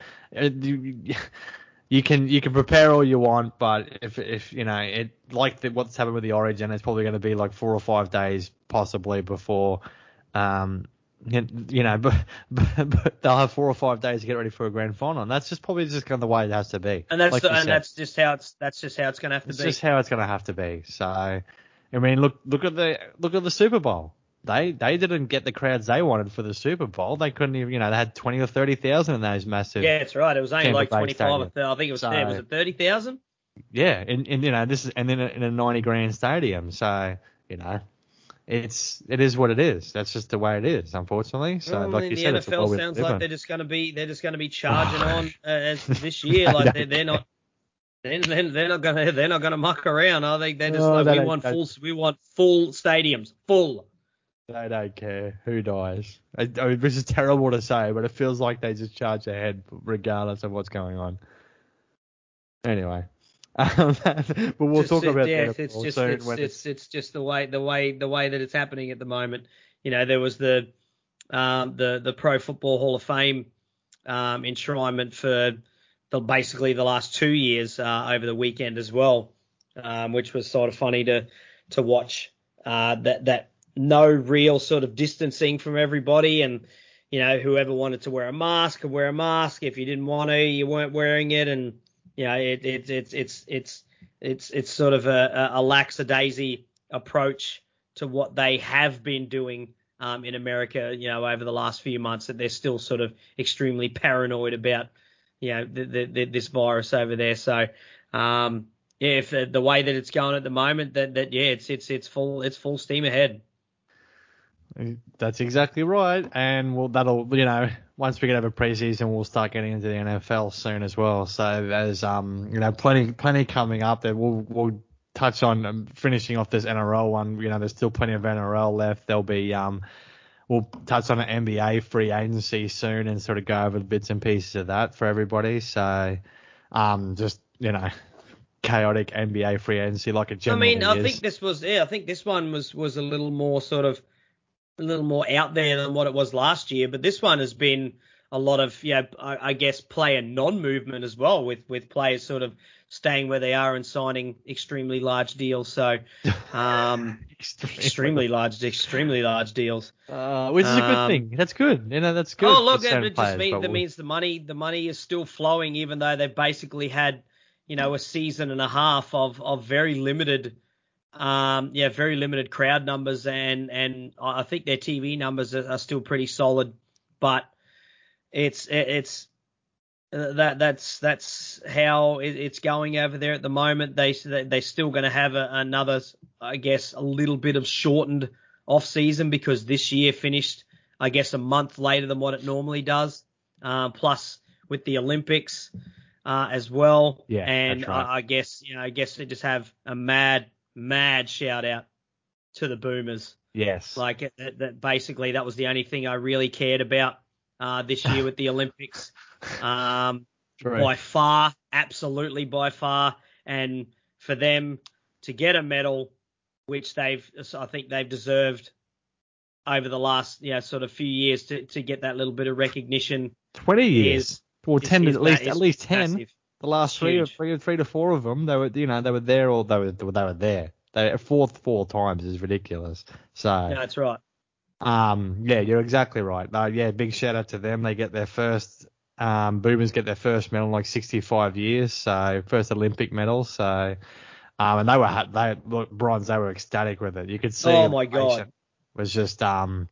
you, you can you can prepare all you want, but if if you know it like the, what's happened with the Origin, it's probably going to be like four or five days possibly before, um, you, you know, but, but, but they'll have four or five days to get ready for a grand final, and that's just probably just kind of the way it has to be. And that's Like the, you and said. that's just how it's that's just how it's going to have to It's be. just how it's going to have to be. So, I mean, look look at the look at the Super Bowl. They they didn't get the crowds they wanted for the Super Bowl. They couldn't even, you know, they had twenty or thirty thousand in those massive. Yeah, that's right. It was only Tampa like Bay twenty-five. Stadium. I think it was So- was it thirty thousand? Yeah, and, and you know this is and then in a ninety grand stadium. So you know, it's it is what it is. That's just the way it is, unfortunately. So Well, like the you said, it's a N F L world we sounds live like in. they're just going to be they're just going to be charging on uh, as this year. Like they're, they're not. They're, they're not gonna they're not gonna muck around. I think they're just Oh, like they we don't- want they- full we want full stadiums, full. They don't care who dies. I, I mean, which is terrible to say, but it feels like they just charge ahead regardless of what's going on. Anyway, um, but we'll Just- talk about yeah, that it's just soon it's, when it's it's just the way the way the way that it's happening at the moment. You know, there was the um, the the Pro Football Hall of Fame um, enshrinement for the basically the last two years uh, over the weekend as well, um, which was sort of funny to to watch. Uh, that that no real sort of distancing from everybody, and you know, whoever wanted to wear a mask could wear a mask. If you didn't want to, you weren't wearing it, and you know, it, it, it's it's it's it's it's sort of a, a lackadaisy approach to what they have been doing um, in America, you know, over the last few months, that they're still sort of extremely paranoid about, you know, the, the, the, this virus over there. So, um, yeah, if the, the way that it's going at the moment, that, that yeah, it's it's it's full it's full steam ahead. That's exactly right, and we'll, that'll, you know, once we get over preseason, we'll start getting into the N F L soon as well. So there's, um, you know, plenty, plenty coming up. That we'll, we'll touch on um, finishing off this N R L one. You know, there's still plenty of N R L left. There'll be, um, we'll touch on an N B A free agency soon and sort of go over the bits and pieces of that for everybody. So, um, just, you know, chaotic N B A free agency like it I generally mean, I is. think this was, yeah, I think this one was was a little more sort of a little more out there than what it was last year, but this one has been a lot of, yeah, I, I guess player non-movement as well, with with players sort of staying where they are and signing extremely large deals. So, um, extremely, extremely large, extremely large deals. Uh, which is a good Um, thing. That's good. You know, that's good. Oh, look, for it certain just players, mean, but that we- means the money, the money is still flowing, even though they've basically had, you know, a season and a half of of very limited. Um, yeah, very limited crowd numbers, and and I think their T V numbers are, are still pretty solid, but it's it's uh, that that's that's how it, it's going over there at the moment. They they're still going to have a, another, I guess, a little bit of shortened off season, because this year finished, I guess, a month later than what it normally does. Uh, plus with the Olympics uh, as well, Yeah, and that's right. I, I guess you know I guess they just have a mad. mad shout out to the Boomers. Yes. Like that, that basically that was the only thing I really cared about uh, this year with the Olympics. Um, True. by far, absolutely by far, and for them to get a medal, which they've, I think they've deserved over the last, you know, sort of few years to, to get that little bit of recognition. Twenty years. Is, Well, is, ten is at least. ma- At least ten. massive. The last It's three or huge. three or three to four of them, they were, you know, they were there or they were they were there. They fourth four times is ridiculous. So, No, that's right. um, yeah, you're exactly right. Uh, yeah, big shout out to them. They get their first. Um, Boomers get their first medal in like sixty-five years. So first Olympic medal. So, um, and they were they look, bronze. They were ecstatic with it. You could see. Oh the my God. Was just um.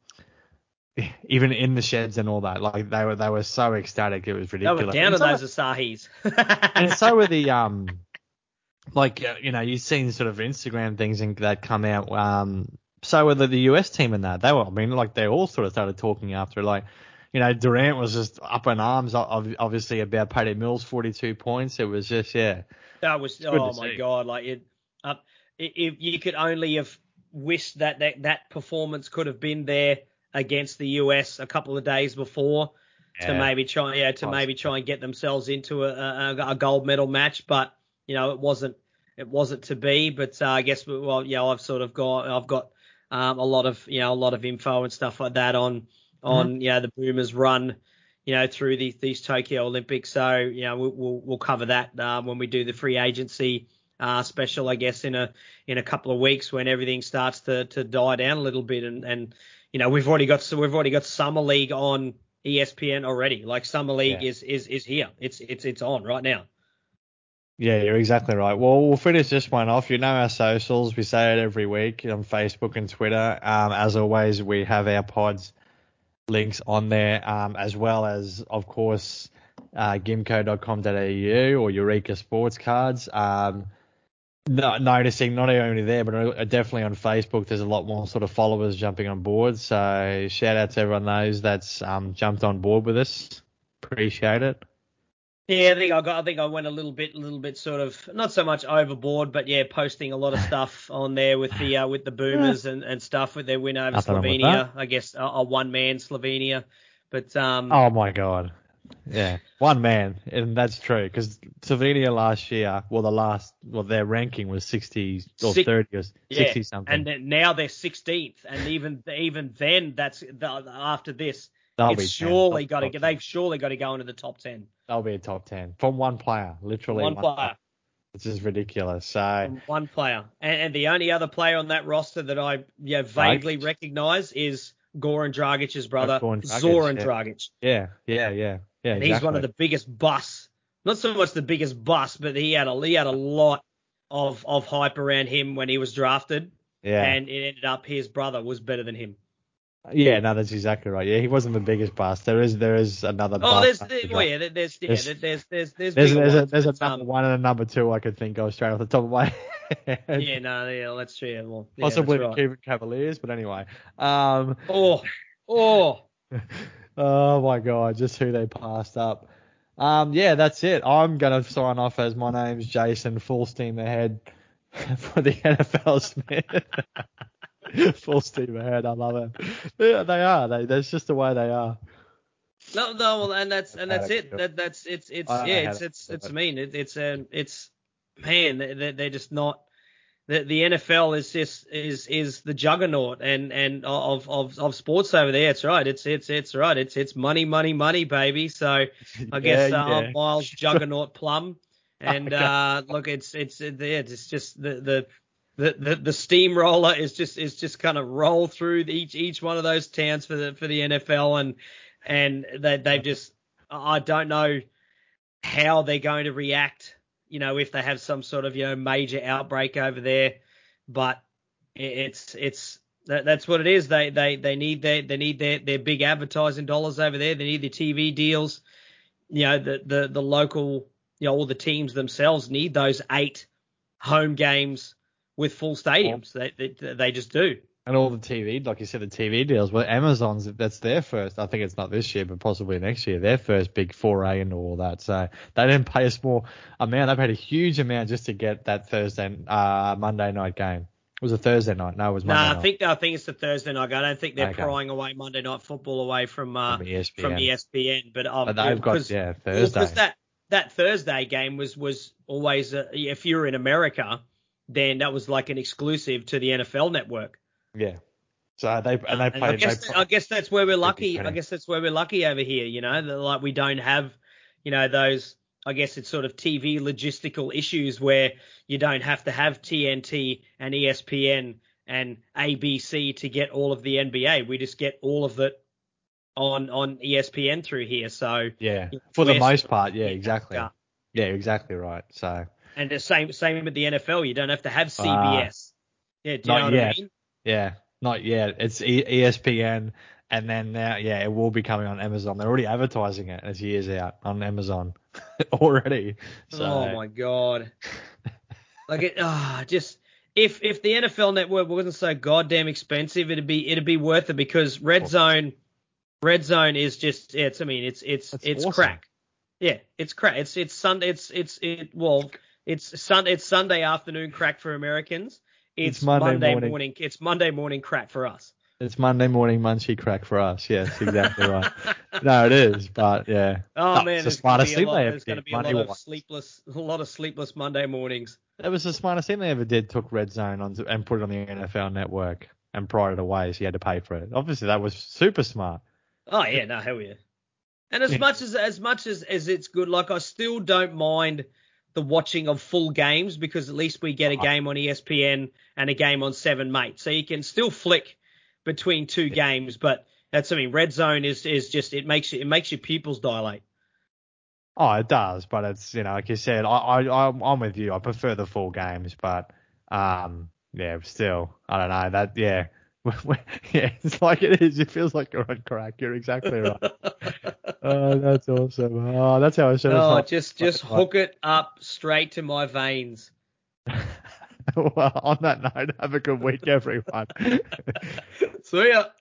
Even in the sheds and all that, like they were, they were so ecstatic. It was They ridiculous. were down And on so those were- Asahis. and so were the um, like uh, you know, you've seen sort of Instagram things and that come out. Um, so were the, the U S team and that. They were, I mean, like they all sort of started talking after, like, you know, Durant was just up in arms, ob- obviously about Patty Mills' forty-two points. It was just, yeah, That was, it's good oh to my see. God, like it, uh, if you could only have wished that, that that performance could have been there against the U S a couple of days before to Yeah. maybe try, yeah, to Plus, maybe try and get themselves into a, a, a gold medal match, but you know, it wasn't, it wasn't to be. But uh, I guess, well, yeah, I've sort of got, I've got um, a lot of, you know, a lot of info and stuff like that on, on, you know, the Boomers run, you know, through these, these Tokyo Olympics. So, you know, we'll, we'll, we'll cover that uh, when we do the free agency uh, special, I guess, in a in a couple of weeks when everything starts to, to die down a little bit. And, and you know, we've already got so we've already got Summer League on E S P N already. Like Summer League Yeah. is, is is here. It's it's it's on right now. Yeah, you're exactly right. Well, we'll finish this one off. You know our socials. We say it every week on Facebook and Twitter. Um, as always, we have our pods links on there, um, as well as, of course, uh, gimco dot com dot a u or Eureka Sports Cards. Um, no, noticing not only there, but definitely on Facebook, there's a lot more sort of followers jumping on board. So shout out to everyone those that's um, jumped on board with us. Appreciate it. Yeah, I think I got. I think I went a little bit, a little bit sort of not so much overboard, but yeah, posting a lot of stuff on there with the uh, with the Boomers and, and stuff with their win over Nothing wrong with Slovenia. I guess a, a one man Slovenia, but um, Oh my God. Yeah, one man, and that's true because Slovenia last year, well, the last, well, their ranking was sixty or Six- thirty or yeah, sixty something. and then now they're sixteenth, and even even then, that's the, after this, They'll it's be ten. surely They'll got to be get. top ten. They've surely got to go into the top ten. They'll be a top ten from one player, literally One player. It's just ridiculous. So From one player, and, and the only other player on that roster that I yeah vaguely Dragic. recognise is Goran Dragic's brother, Goran Dragic, Zoran yeah. Dragic. yeah, yeah, yeah, yeah. And exactly. he's one of the biggest busts. Not so much the biggest bust, but he had a he had a lot of of hype around him when he was drafted. Yeah. And it ended up his brother was better than him. Yeah, no, that's exactly right. Yeah, he wasn't the biggest bust. There is there is another Oh, bust. there's, there, well, yeah, there's, yeah, there's, there's, there's, there's, there's, there's, bigger there's, ones, a, there's but, a number um, one and a number two I could think of straight off the top of my head. Yeah, no, yeah, that's true. Yeah, well, yeah, Possibly that's the right. Cleveland Cavaliers, but anyway. Um, Oh, oh. oh my God, just who they passed up. Um, yeah, that's it. I'm gonna sign off as my name's Jason, full steam ahead for the N F L Smith. Full steam ahead. I love it. Yeah, they are. They. That's just the way they are. No, no, well, and that's and that's How to it. do it. That that's it's it's I don't yeah, know how it's to it's do it's it. mean. It, it's um it's man, they they're just not. The, the N F L is just is is the juggernaut and and of of of sports over there. It's right. It's it's it's right. It's it's money, money, money, baby. So I Yeah, guess uh, yeah. I'm Miles Juggernaut Plum. And uh, look, it's it's it, yeah, it's just the the. The, the the steamroller is just is just kind of roll through each each one of those towns for the for the N F L and and they they've just I don't know how they're going to react, you know, if they have some sort of, you know, major outbreak over there, but it's it's that, that's what it is. They they they need their they need their their big advertising dollars over there. They need the T V deals. You know, the the the local, you know, all the teams themselves need those eight home games with full stadiums. They, they they just do. And all the T V, like you said, the T V deals. Well, Amazon's, that's their first. I think it's not this year, but possibly next year. Their first big foray into all that. So they didn't pay a small amount. They paid a huge amount just to get that Thursday, uh, Monday night game. It was a Thursday night. No, it was No, Monday nah, I night. think I think it's the Thursday night. I don't think they're Okay. prying away Monday Night Football away from uh, From E S P N. from E S P N. But um, But they've got, because yeah, well, Thursday. because that that Thursday game was was always uh, if you were in America, then that was like an exclusive to the N F L Network. Yeah. So they and they Uh, and I played. guess they I guess that's where we're lucky. penny. I guess that's where we're lucky over here. You know, that, like we don't have, you know, those. I guess it's sort of T V logistical issues where you don't have to have T N T and E S P N and A B C to get all of the N B A. We just get all of it on on E S P N through here. So yeah, you know, for the we're most sort of part, yeah, lucky in that exactly. regard. Yeah, exactly right. So And the same same with the N F L. You don't have to have C B S. Uh, yeah, do you know not what yet. I mean? Yeah, not yet. It's e- ESPN, and then now, yeah, it will be coming on Amazon. They're already advertising it. It's years out on Amazon already. So. Oh my god. Like it, ah, just if if the N F L Network wasn't so goddamn expensive, it'd be it'd be worth it because Red Zone, Red Zone is just it's I mean it's it's That's it's awesome. crack. Yeah, it's crack. It's it's Sunday. It's it's it well it's Sun it's Sunday afternoon crack for Americans. It's, It's Monday Monday, morning. morning. It's Monday morning crack for us. It's Monday morning munchie crack for us. Yes, exactly right. No, it is, but yeah. Oh That man, was the there's gonna smartest be a thing lot. they ever There's gonna did. be a lot Money of wise. sleepless, a lot of sleepless Monday mornings. That was the smartest thing they ever did. Took Red Zone on to, and put it on the N F L Network and pried it away, so you had to pay for it. Obviously, that was super smart. Oh yeah, no hell yeah. And as Yeah. much as as much as, as it's good, like I still don't mind the watching of full games because at least we get a game on E S P N and a game on Seven Mate, so you can still flick between two Yeah. games. But that's I mean, Red Zone is is just it makes you, it makes your pupils dilate. Oh, it does, but it's, you know, like you said, I, I, I'm I'm with you. I prefer the full games, but um, yeah, still, I don't know that. Yeah, yeah, it's like it is. It feels like you're on crack. You're exactly right. Oh, that's awesome. Oh, that's how I should have. Oh, just just hook it up straight to my veins. Well, on that note, have a good week, everyone. See ya.